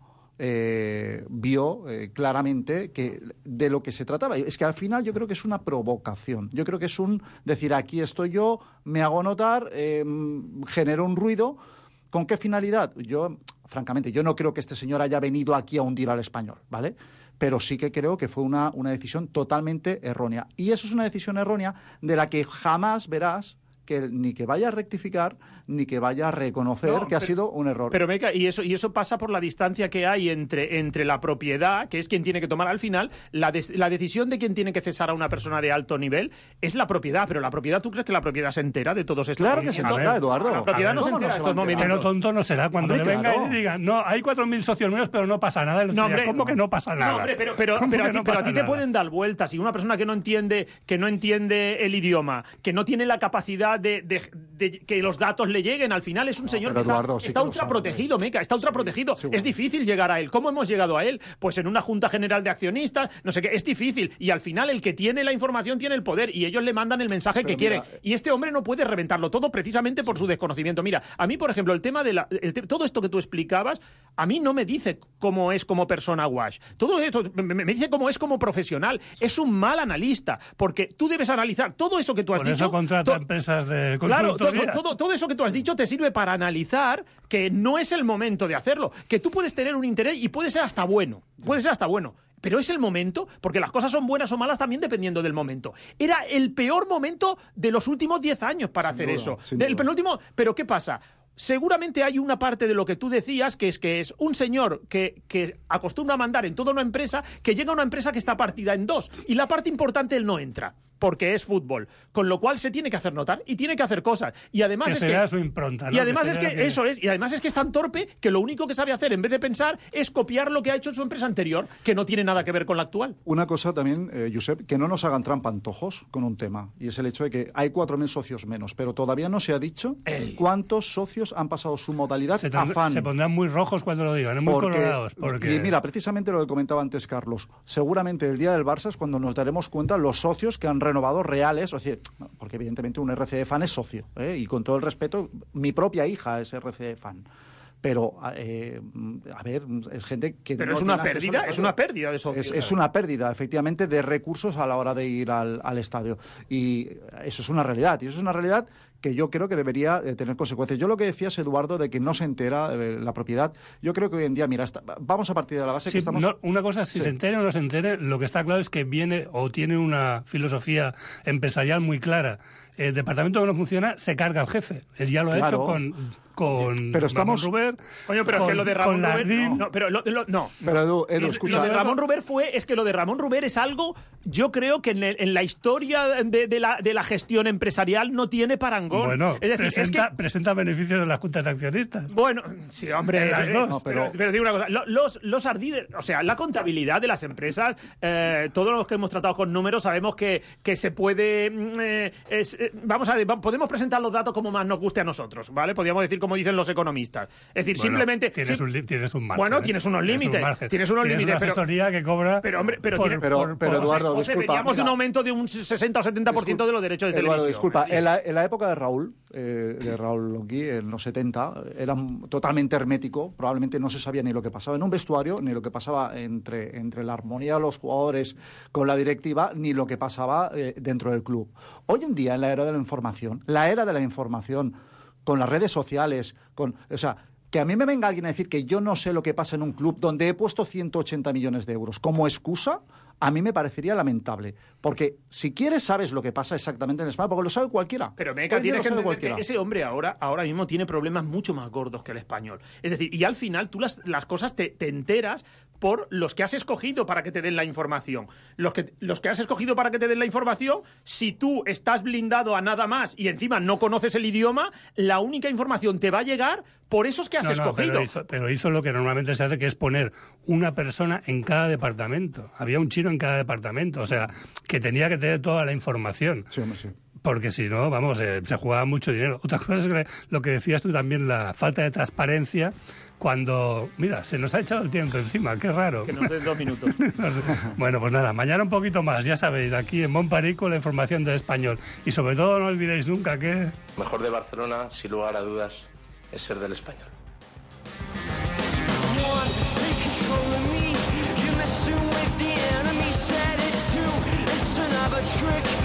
S10: eh, vio eh, claramente que de lo que se trataba. Es que al final yo creo que es una provocación, yo creo que es un decir, aquí estoy yo, me hago notar, eh, genero un ruido. ¿Con qué finalidad? Yo, francamente, yo no creo que este señor haya venido aquí a hundir al Español, ¿vale? Pero sí que creo que fue una, una decisión totalmente errónea. Y eso es una decisión errónea de la que jamás verás que ni que vaya a rectificar ni que vaya a reconocer no, que pero, ha sido un error.
S11: Pero Meca, y eso y eso pasa por la distancia que hay entre, entre la propiedad, que es quien tiene que tomar al final, la, de, la decisión de quien tiene que cesar a una persona de alto nivel es la propiedad, pero la propiedad, ¿tú crees que la propiedad se entera de todos estos
S10: Claro que se entera, Eduardo.
S11: La propiedad no se entera
S10: no
S11: de estos movimientos.
S4: Pero tonto no será cuando
S10: hombre,
S4: le venga
S10: claro.
S4: y diga, no, hay cuatro mil socios míos, pero no pasa nada.
S11: No, hombre,
S4: ¿Cómo que no pasa nada?
S11: No, hombre, pero, pero, pero, a ti,
S4: no
S11: pero a ti te
S4: nada?
S11: pueden dar vueltas. Y una persona que no entiende, que no entiende el idioma, que no tiene la capacidad de, de, de que los datos le lleguen, al final es un
S10: no,
S11: señor
S10: que
S11: Eduardo,
S10: está,
S11: sí está ultra protegido, Meca, está ultra sí, protegido. Sí, bueno. Es difícil llegar a él. ¿Cómo hemos llegado a él? Pues en una junta general de accionistas, no sé qué, es difícil. Y al final el que tiene la información tiene el poder y ellos le mandan el mensaje pero que mira, quieren. Y este hombre no puede reventarlo todo precisamente sí. por su desconocimiento. Mira, a mí, por ejemplo, el tema de la, el te, todo esto que tú explicabas, a mí no me dice cómo es como persona Wash. Todo esto me, me dice cómo es como profesional. Es un mal analista, porque tú debes analizar todo eso que tú has
S4: por
S11: dicho.
S4: Por eso contrata
S11: to,
S4: empresas de
S11: Claro, todo, todo, todo eso que tú has dicho te sirve para analizar que no es el momento de hacerlo, que tú puedes tener un interés y puede ser hasta bueno, puede ser hasta bueno, pero es el momento, porque las cosas son buenas o malas también dependiendo del momento. Era el peor momento de los últimos diez años para sin hacer duda, eso. El penúltimo, pero ¿qué pasa? Seguramente hay una parte de lo que tú decías, que es que es un señor que, que acostumbra a mandar en toda una empresa, que llega a una empresa que está partida en dos, y la parte importante él no entra, porque es fútbol, con lo cual se tiene que hacer notar y tiene que hacer cosas. Y además
S4: que
S11: es
S4: será
S11: que
S4: su impronta, ¿no?
S11: Y además
S4: que
S11: es que, que eso es, y además es que es tan torpe que lo único que sabe hacer en vez de pensar es copiar lo que ha hecho en su empresa anterior, que no tiene nada que ver con la actual.
S10: Una cosa también, eh, Josep, que no nos hagan trampa antojos con un tema, y es el hecho de que hay cuatro mil socios menos, pero todavía no se ha dicho Ey. cuántos socios han pasado su modalidad
S4: se
S10: a fan.
S4: Se pondrán muy rojos cuando lo digan, muy
S10: porque,
S4: colorados. Porque...
S10: Y mira, precisamente lo que comentaba antes Carlos, seguramente el día del Barça es cuando nos daremos cuenta los socios que han renovado reales, o sea, porque evidentemente un R C D fan es socio, ¿eh? Y con todo el respeto, mi propia hija es R C D fan. Pero, eh, a ver, es gente que...
S11: Pero
S10: no
S11: es una pérdida, es una pérdida de socios.
S10: Es, es una pérdida, efectivamente, de recursos a la hora de ir al, al estadio. Y eso es una realidad, y eso es una realidad que yo creo que debería eh, tener consecuencias. Yo lo que decías, Eduardo, de que no se entera eh, la propiedad, yo creo que hoy en día, mira, está, vamos a partir de la base
S4: sí,
S10: que estamos...
S4: No, una cosa, si sí. se entere o no se entere, lo que está claro es que viene o tiene una filosofía empresarial muy clara. El departamento que no funciona se carga al jefe. Él ya lo
S10: claro.
S4: ha hecho con, con
S10: pero estamos...
S4: Ramón Ruber.
S11: Coño, pero
S4: con,
S11: es que lo de Ramón Ruber...
S4: No.
S11: no, pero lo, lo, no.
S10: Pero Edu, Edu escucha...
S11: Lo de Ramón Ruber fue... Es que lo de Ramón Ruber es algo... Yo creo que en, el, en la historia de, de, la, de la gestión empresarial no tiene parangón.
S4: Bueno,
S11: es decir,
S4: presenta,
S11: es que...
S4: presenta beneficios de las juntas de accionistas.
S11: Bueno, sí, hombre...
S4: Las
S11: eh,
S4: dos.
S11: No, pero... pero, pero digo una cosa. Los, los ardides... O sea, la contabilidad de las empresas... Eh, todos los que hemos tratado con números sabemos que, que se puede... Eh, es, eh, vamos a ver... Podemos presentar los datos como más nos guste a nosotros, ¿vale? Podríamos decir como dicen los economistas. Es decir, bueno, simplemente...
S4: Tienes,
S11: sí,
S4: un, tienes un margen.
S11: Bueno,
S4: ¿eh?
S11: tienes unos límites.
S4: Tienes,
S11: tienes unos
S4: tienes
S11: límites.
S4: Una asesoría
S11: pero,
S4: que cobra...
S11: Pero, hombre, pero...
S4: Por,
S11: tiene,
S10: pero,
S11: por,
S10: pero
S11: por,
S10: Eduardo,
S11: José,
S10: disculpa...
S11: veníamos
S10: Mira,
S11: de un aumento de un sesenta o setenta por ciento de los derechos de
S10: Eduardo,
S11: televisión.
S10: disculpa.
S11: Sí.
S10: En, la, en la época de Raúl, eh, de Raúl Longhi, en los setenta, era totalmente hermético. Probablemente no se sabía ni lo que pasaba en un vestuario, ni lo que pasaba entre, entre la armonía de los jugadores con la directiva, ni lo que pasaba eh, dentro del club. Hoy en día, en la era de la información, la era de la información, con las redes sociales, con, o sea, que a mí me venga alguien a decir que yo no sé lo que pasa en un club donde he puesto ciento ochenta millones de euros como excusa, a mí me parecería lamentable. Porque si quieres sabes lo que pasa exactamente en España, porque lo sabe cualquiera.
S11: Pero Meca, tienes que entender que ese hombre ahora, ahora mismo tiene problemas mucho más gordos que el español. Es decir, y al final tú las, las cosas te, te enteras por los que has escogido para que te den la información. Los que, los que has escogido para que te den la información, si tú estás blindado a nada más y encima no conoces el idioma, la única información te va a llegar por esos que has
S4: no, no,
S11: escogido.
S4: Pero hizo, pero hizo lo que normalmente se hace, que es poner una persona en cada departamento. Había un chino en cada departamento, o sea, que tenía que tener toda la información.
S10: Sí, hombre, sí.
S4: Porque si no, vamos, eh, se jugaba mucho dinero. Otra cosa es que lo que decías tú también, la falta de transparencia, cuando, mira, se nos ha echado el tiempo encima, qué raro.
S11: Que nos des dos minutos.
S4: Bueno, pues nada, mañana un poquito más, ya sabéis, aquí en Bon Perico la información del español. Y sobre todo no olvidéis nunca que...
S12: Mejor de Barcelona, sin lugar a dudas, es ser del español.
S13: Trick